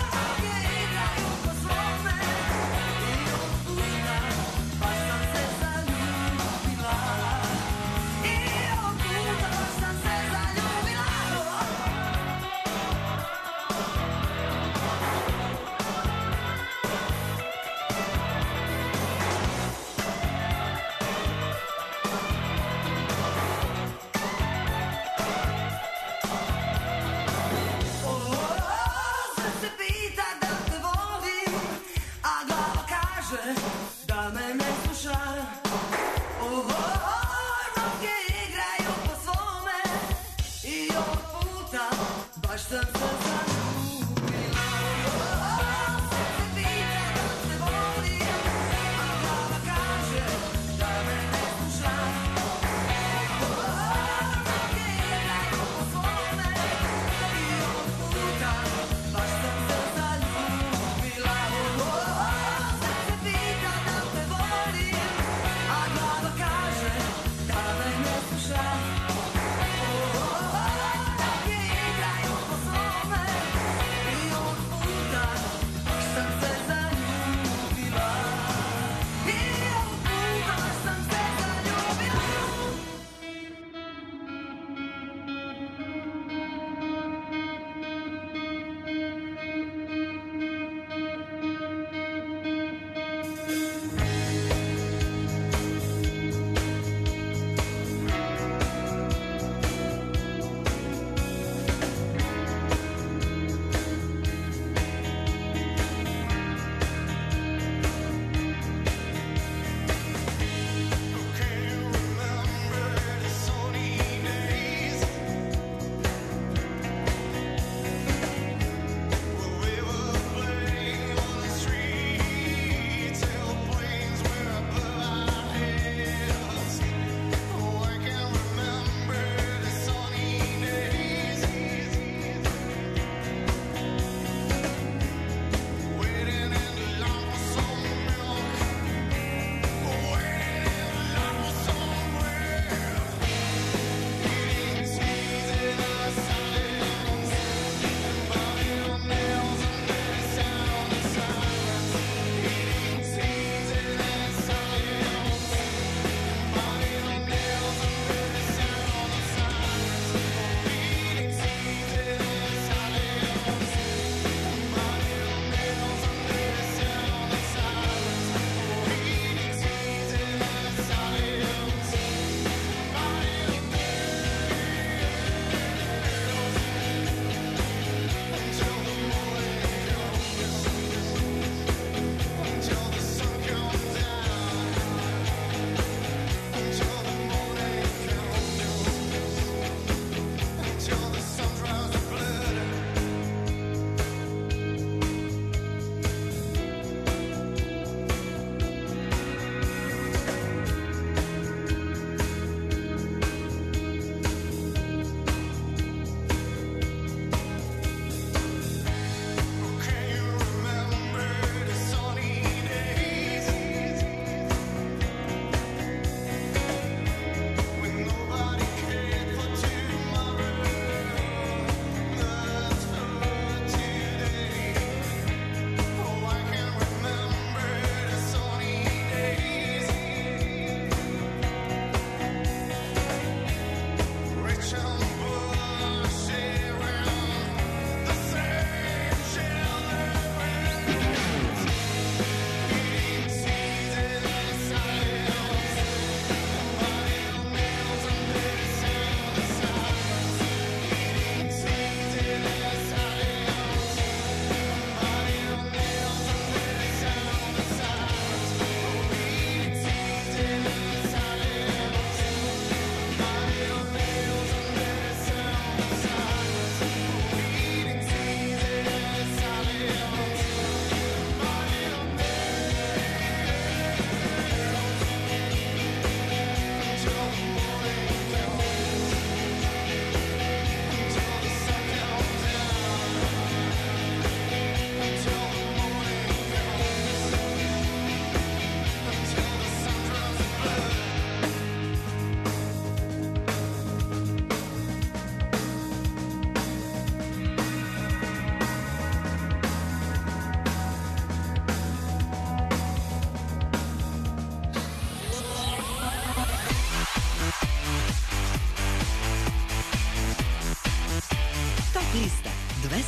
Da me ne sluša. Oh, oh, oh, noge igraju po svome. I ovog puta baš sam se zaljubila. Oh, oh, oh, srce pita da te volim, a glava kaže da me ne sluša. Oh, oh, oh, noge igraju po svome. I ovog puta baš sam se zaljubila. Oh, oh, oh. Oh, oh, oh, noge igraju po svome.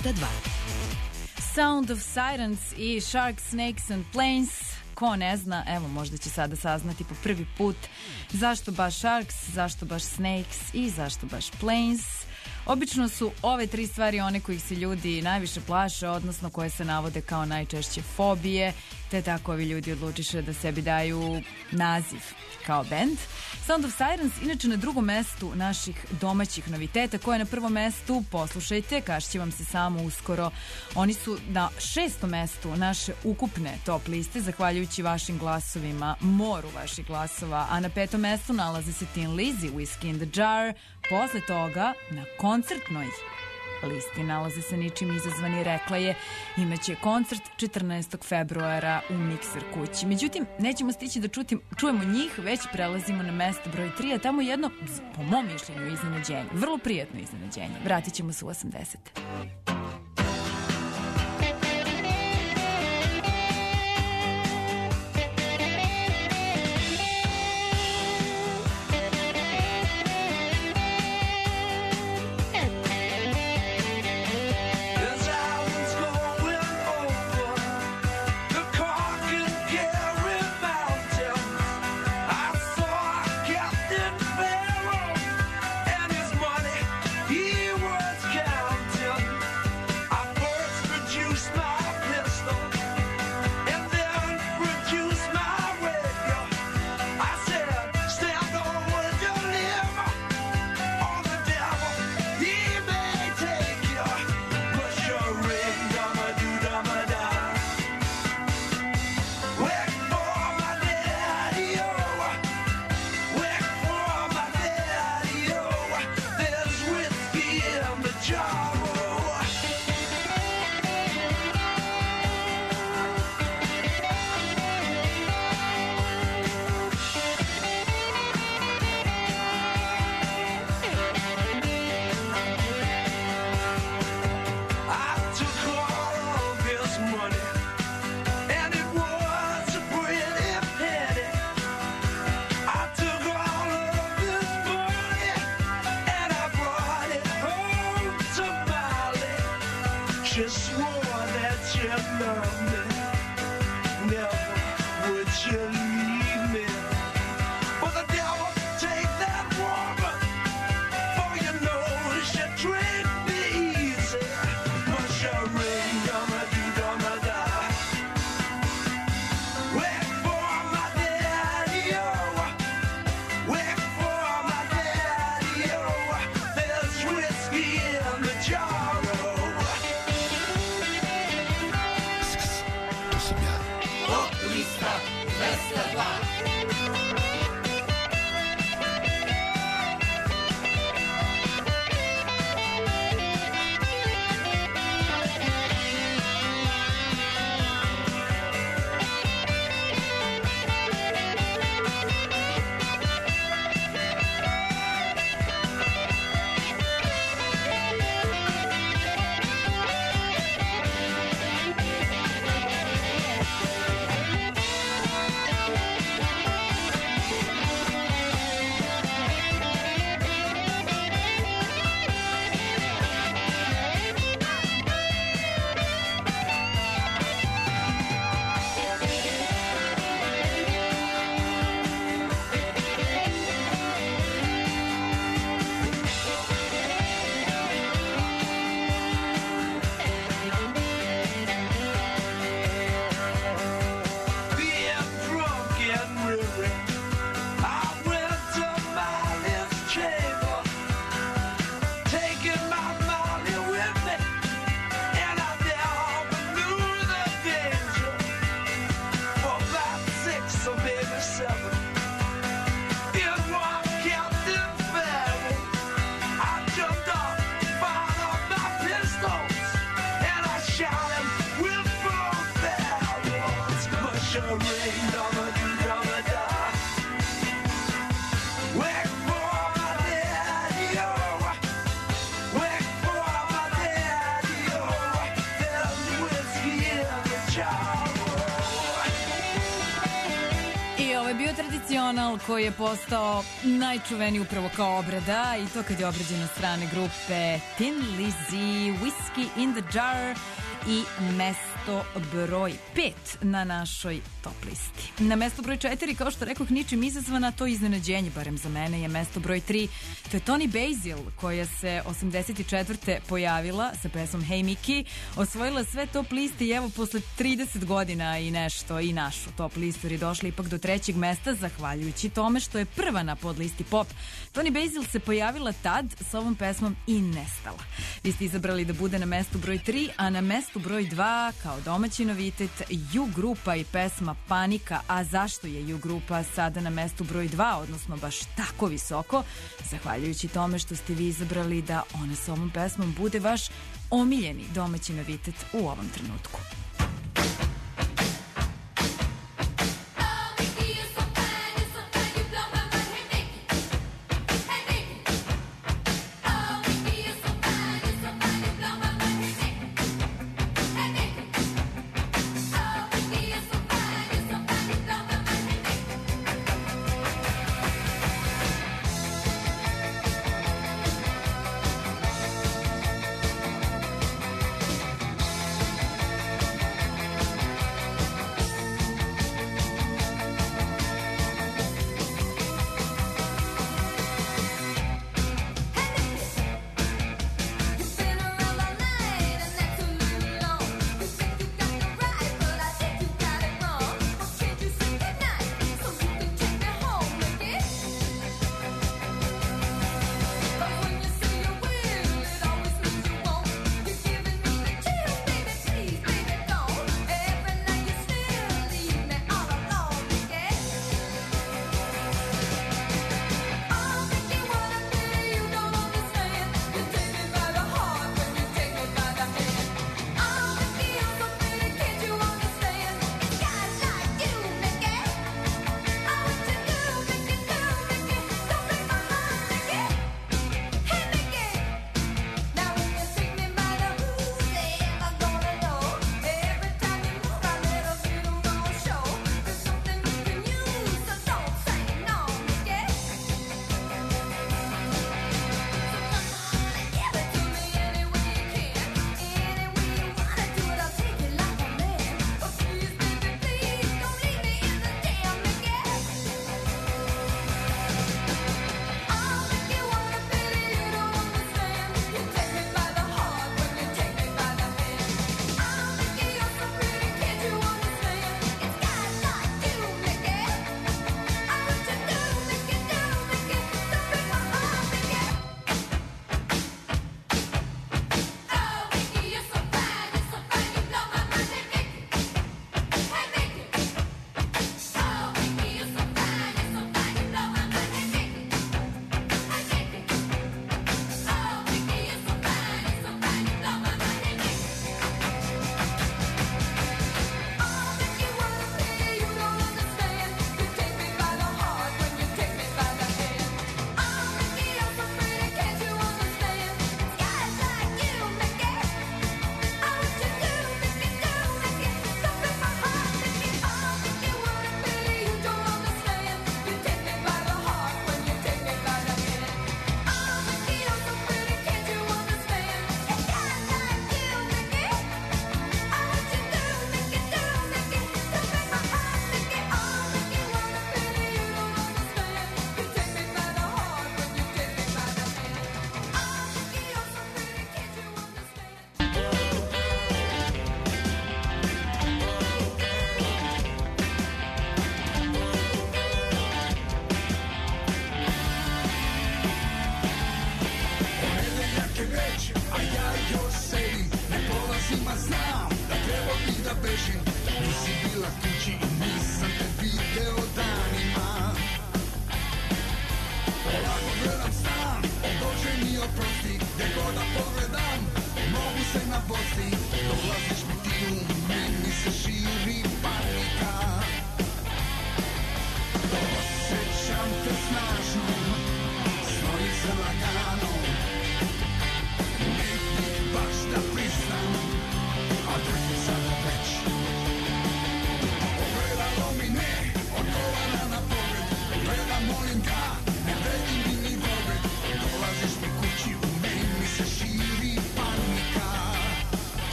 dvesta dva. Sound of Sirens i Shark, Snakes and Planes. Ko ne zna, evo možda će sada saznati po prvi put zašto baš Sharks, zašto baš Snakes i zašto baš Planes. Obično su ove tri stvari one kojih se ljudi najviše plaše, odnosno koje se navode kao najčešće fobije, te tako ovi ljudi odlučiše da sebi daju naziv kao bend. Sound of Sirens inače na drugom mestu naših domaćih noviteta, koje na prvom mestu, poslušajte, kašće vam se samo uskoro. Oni su na šestom mestu naše ukupne top liste, zahvaljujući vašim glasovima, moru vaših glasova, a na petom mestu nalazi se Tin Lizzy, Whiskey in the Jar. Posle toga, na koncertnoj listi nalaze se ničim izazvani, rekla je, imaće koncert četrnaestog februara u Mikser kući. Međutim, nećemo stići da čutim, čujemo njih, već prelazimo na mesto broj tri, a tamo jedno, po mom mišljenju, iznenađenje. Vrlo prijatno iznenađenje. Vratit ćemo se u osamdesete. Jar. International koji je postao najčuveniji upravo kao obrada i to kad je obrađen od strane grupe Thin Lizzy, Whiskey in the Jar i mesto broj pet na našoj top listi. Na mesto broj četiri, kao što rekoh, ničim izazvana, to iznenađenje, barem za mene, je mesto broj tri. To je Toni Basil, koja se osamdeset četvrte pojavila sa pesmom Hey Mickey, osvojila sve top liste i evo posle trideset godina i nešto i našu top listu, jer je došla ipak do trećeg mesta, zahvaljujući tome što je prva na podlisti pop. Toni Basil se pojavila tad sa ovom pesmom i nestala. Vi ste izabrali da bude na mestu broj tri, a na mestu broj dva, kao domaći novitet, U grupa i pesma Panika. A zašto je U grupa sada na mestu broj dva, odnosno baš tako visoko? Zahvaljujući tome što ste vi izabrali da ona sa ovom pesmom bude vaš omiljeni domaći novitet u ovom trenutku.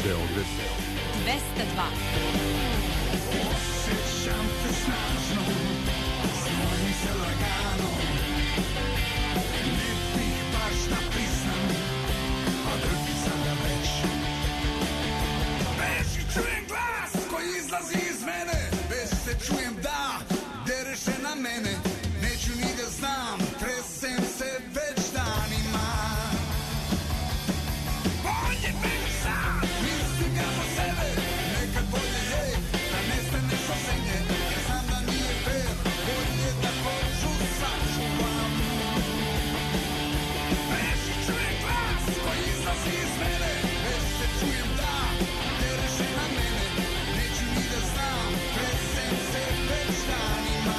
Beograd dvesta dva. Osjećam te snažno, snojim se lagano. Ne bih baš da priznam, a drugim sada već. Beži čujem glas koji izlazi iz mene, već se čujem da dereš se na mene. Neću ni da znam, tresem se već danima. Bolje meni sad, mislim ja za sebe, nekad bolje je da nestaneš od zemlje, jer znam da nije fair, bolje da kožu sačuvam. Beži čujem glas koji izlazi iz mene, već se čujem da dereš se na mene. Neću ni da znam, tresem se već danima.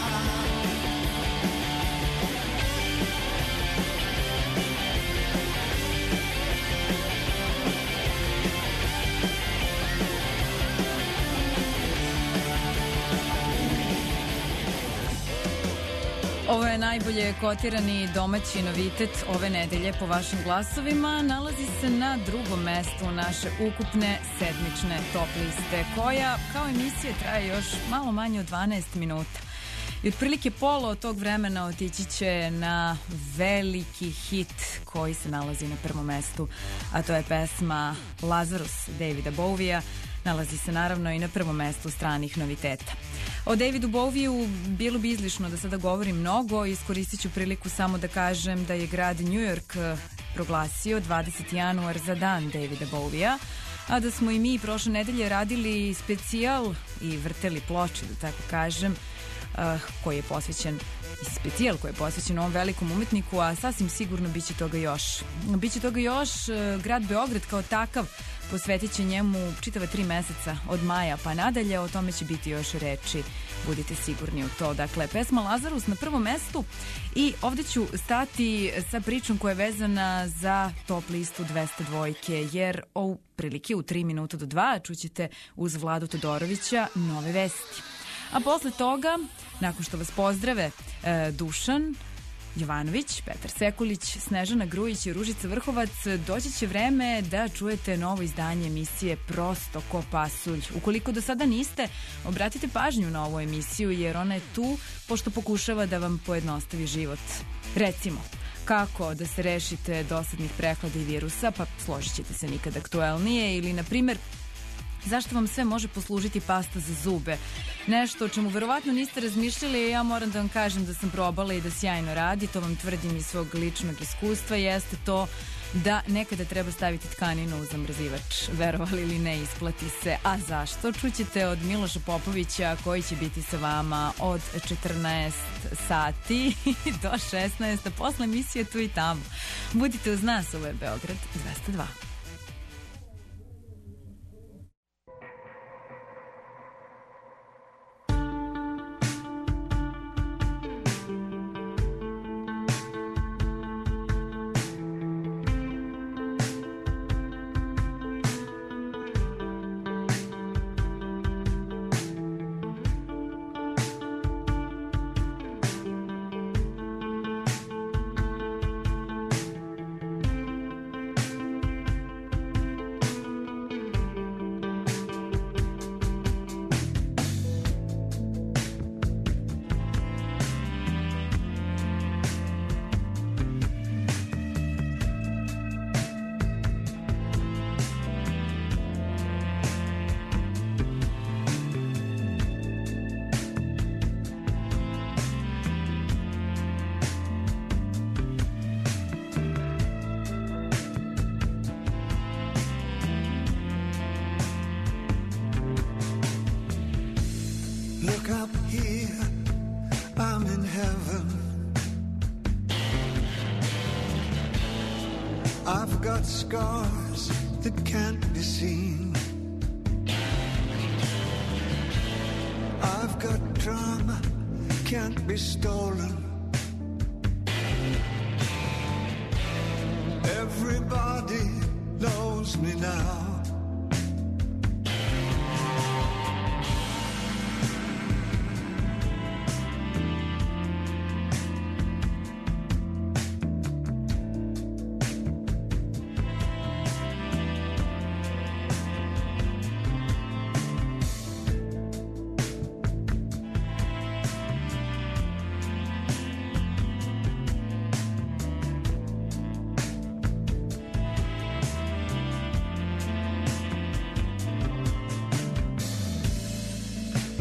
Ovo je najbolje kotirani domaći novitet ove nedelje po vašim glasovima. Nalazi se na drugom mestu naše ukupne sedmične top liste, koja kao emisija traje još malo manje od dvanaest minuta. I otprilike pola od tog vremena otići će na veliki hit koji se nalazi na prvom mestu, a to je pesma Lazarus Davida Bowija. Nalazi se naravno i na prvom mestu stranih noviteta. O Davidu Bowiju bilo bi izlišno da sada govorim mnogo, iskoristit ću priliku samo da kažem da je grad New York proglasio dvadeseti januar za dan Davida Bowija, a da smo i mi prošle nedelje radili specijal i vrteli ploče, da tako kažem, uh, koji je posvećen specijal koji je posvećen ovom velikom umetniku, a sasvim sigurno biće toga još. Biće toga još, grad Beograd kao takav posvetit će njemu čitava tri meseca od maja pa nadalje, o tome će biti još reči, budite sigurni u to. Dakle, pesma Lazarus na prvom mestu i ovde ću stati sa pričom koja je vezana za top listu dvesta dvojke, jer o prilike u tri minuta do dva čućete uz Vladu Todorovića nove vesti. A posle toga, nakon što vas pozdrave e, Dušan Jovanović, Petar Sekulić, Snežana Grujić i Ružica Vrhovac, doći će vreme da čujete novo izdanje emisije Prosto ko pasulj. Ukoliko do sada niste, obratite pažnju na ovu emisiju, jer ona je tu pošto pokušava da vam pojednostavi život. Recimo, kako da se rešite dosadnih prehlada i virusa, pa složit ćete se nikad aktuelnije, ili na primjer zašto vam sve može poslužiti pasta za zube. Nešto o čemu verovatno niste razmišljali, ja moram da vam kažem da sam probala i da sjajno radi, to vam tvrdim iz svog ličnog iskustva, jeste to da nekada treba staviti tkaninu u zamrzivač. Verovali ili ne, isplati se. A zašto? Čućete od Miloša Popovića, koji će biti sa vama od četrnaest sati do šesnaest, a posle emisije tu i tamo. Budite uz nas, ovo je Beograd dvesta dva. Look up here, I'm in heaven. I've got scars that can't be seen. I've got drama, can't be stolen. Everybody knows me now.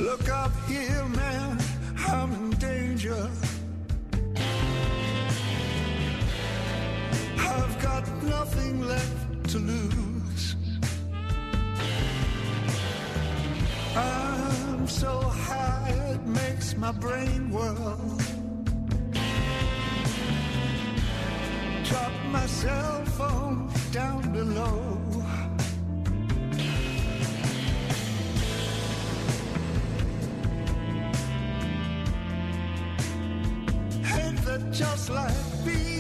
Look up here, man, I'm in danger. I've got nothing left to lose. I'm so high it makes my brain whirl. Drop my cell phone down below. Ain't that just like me?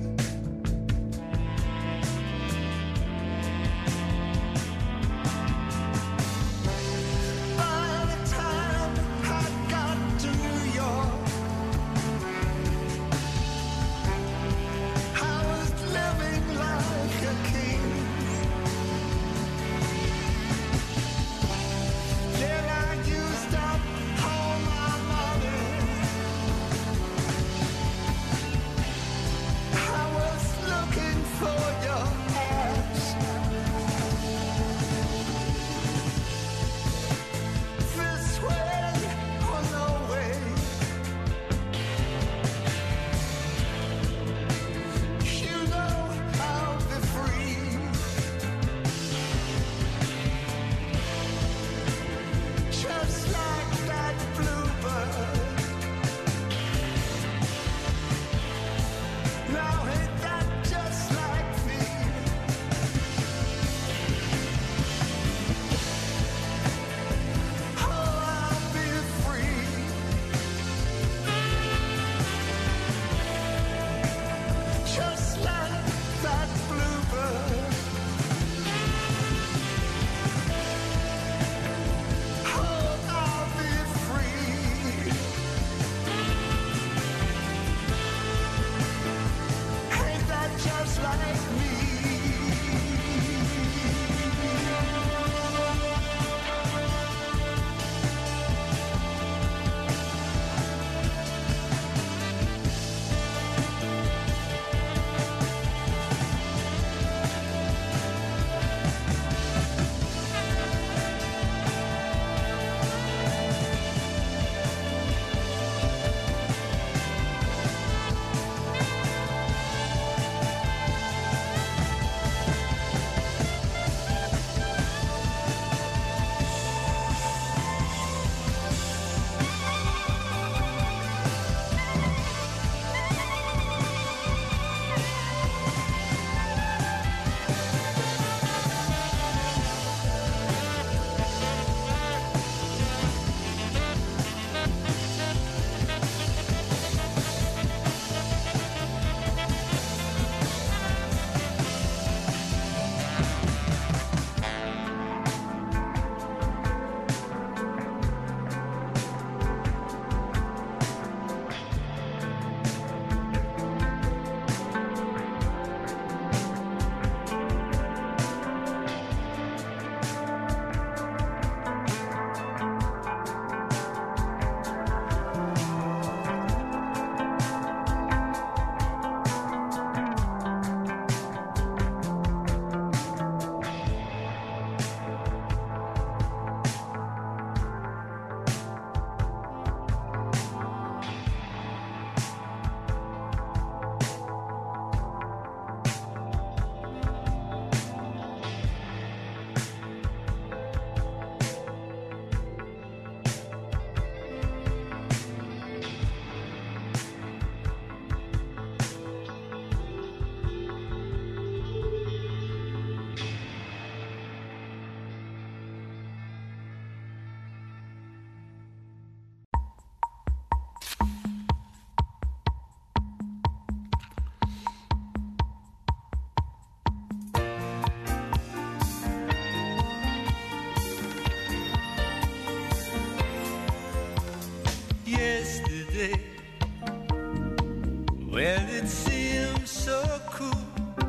Well, it seemed so cool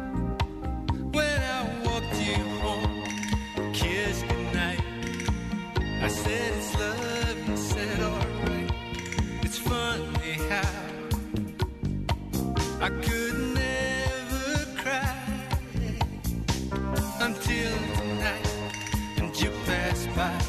when I walked you home, kissed goodnight. I said it's love, you said alright. It's funny how I could never cry until tonight, and you passed by.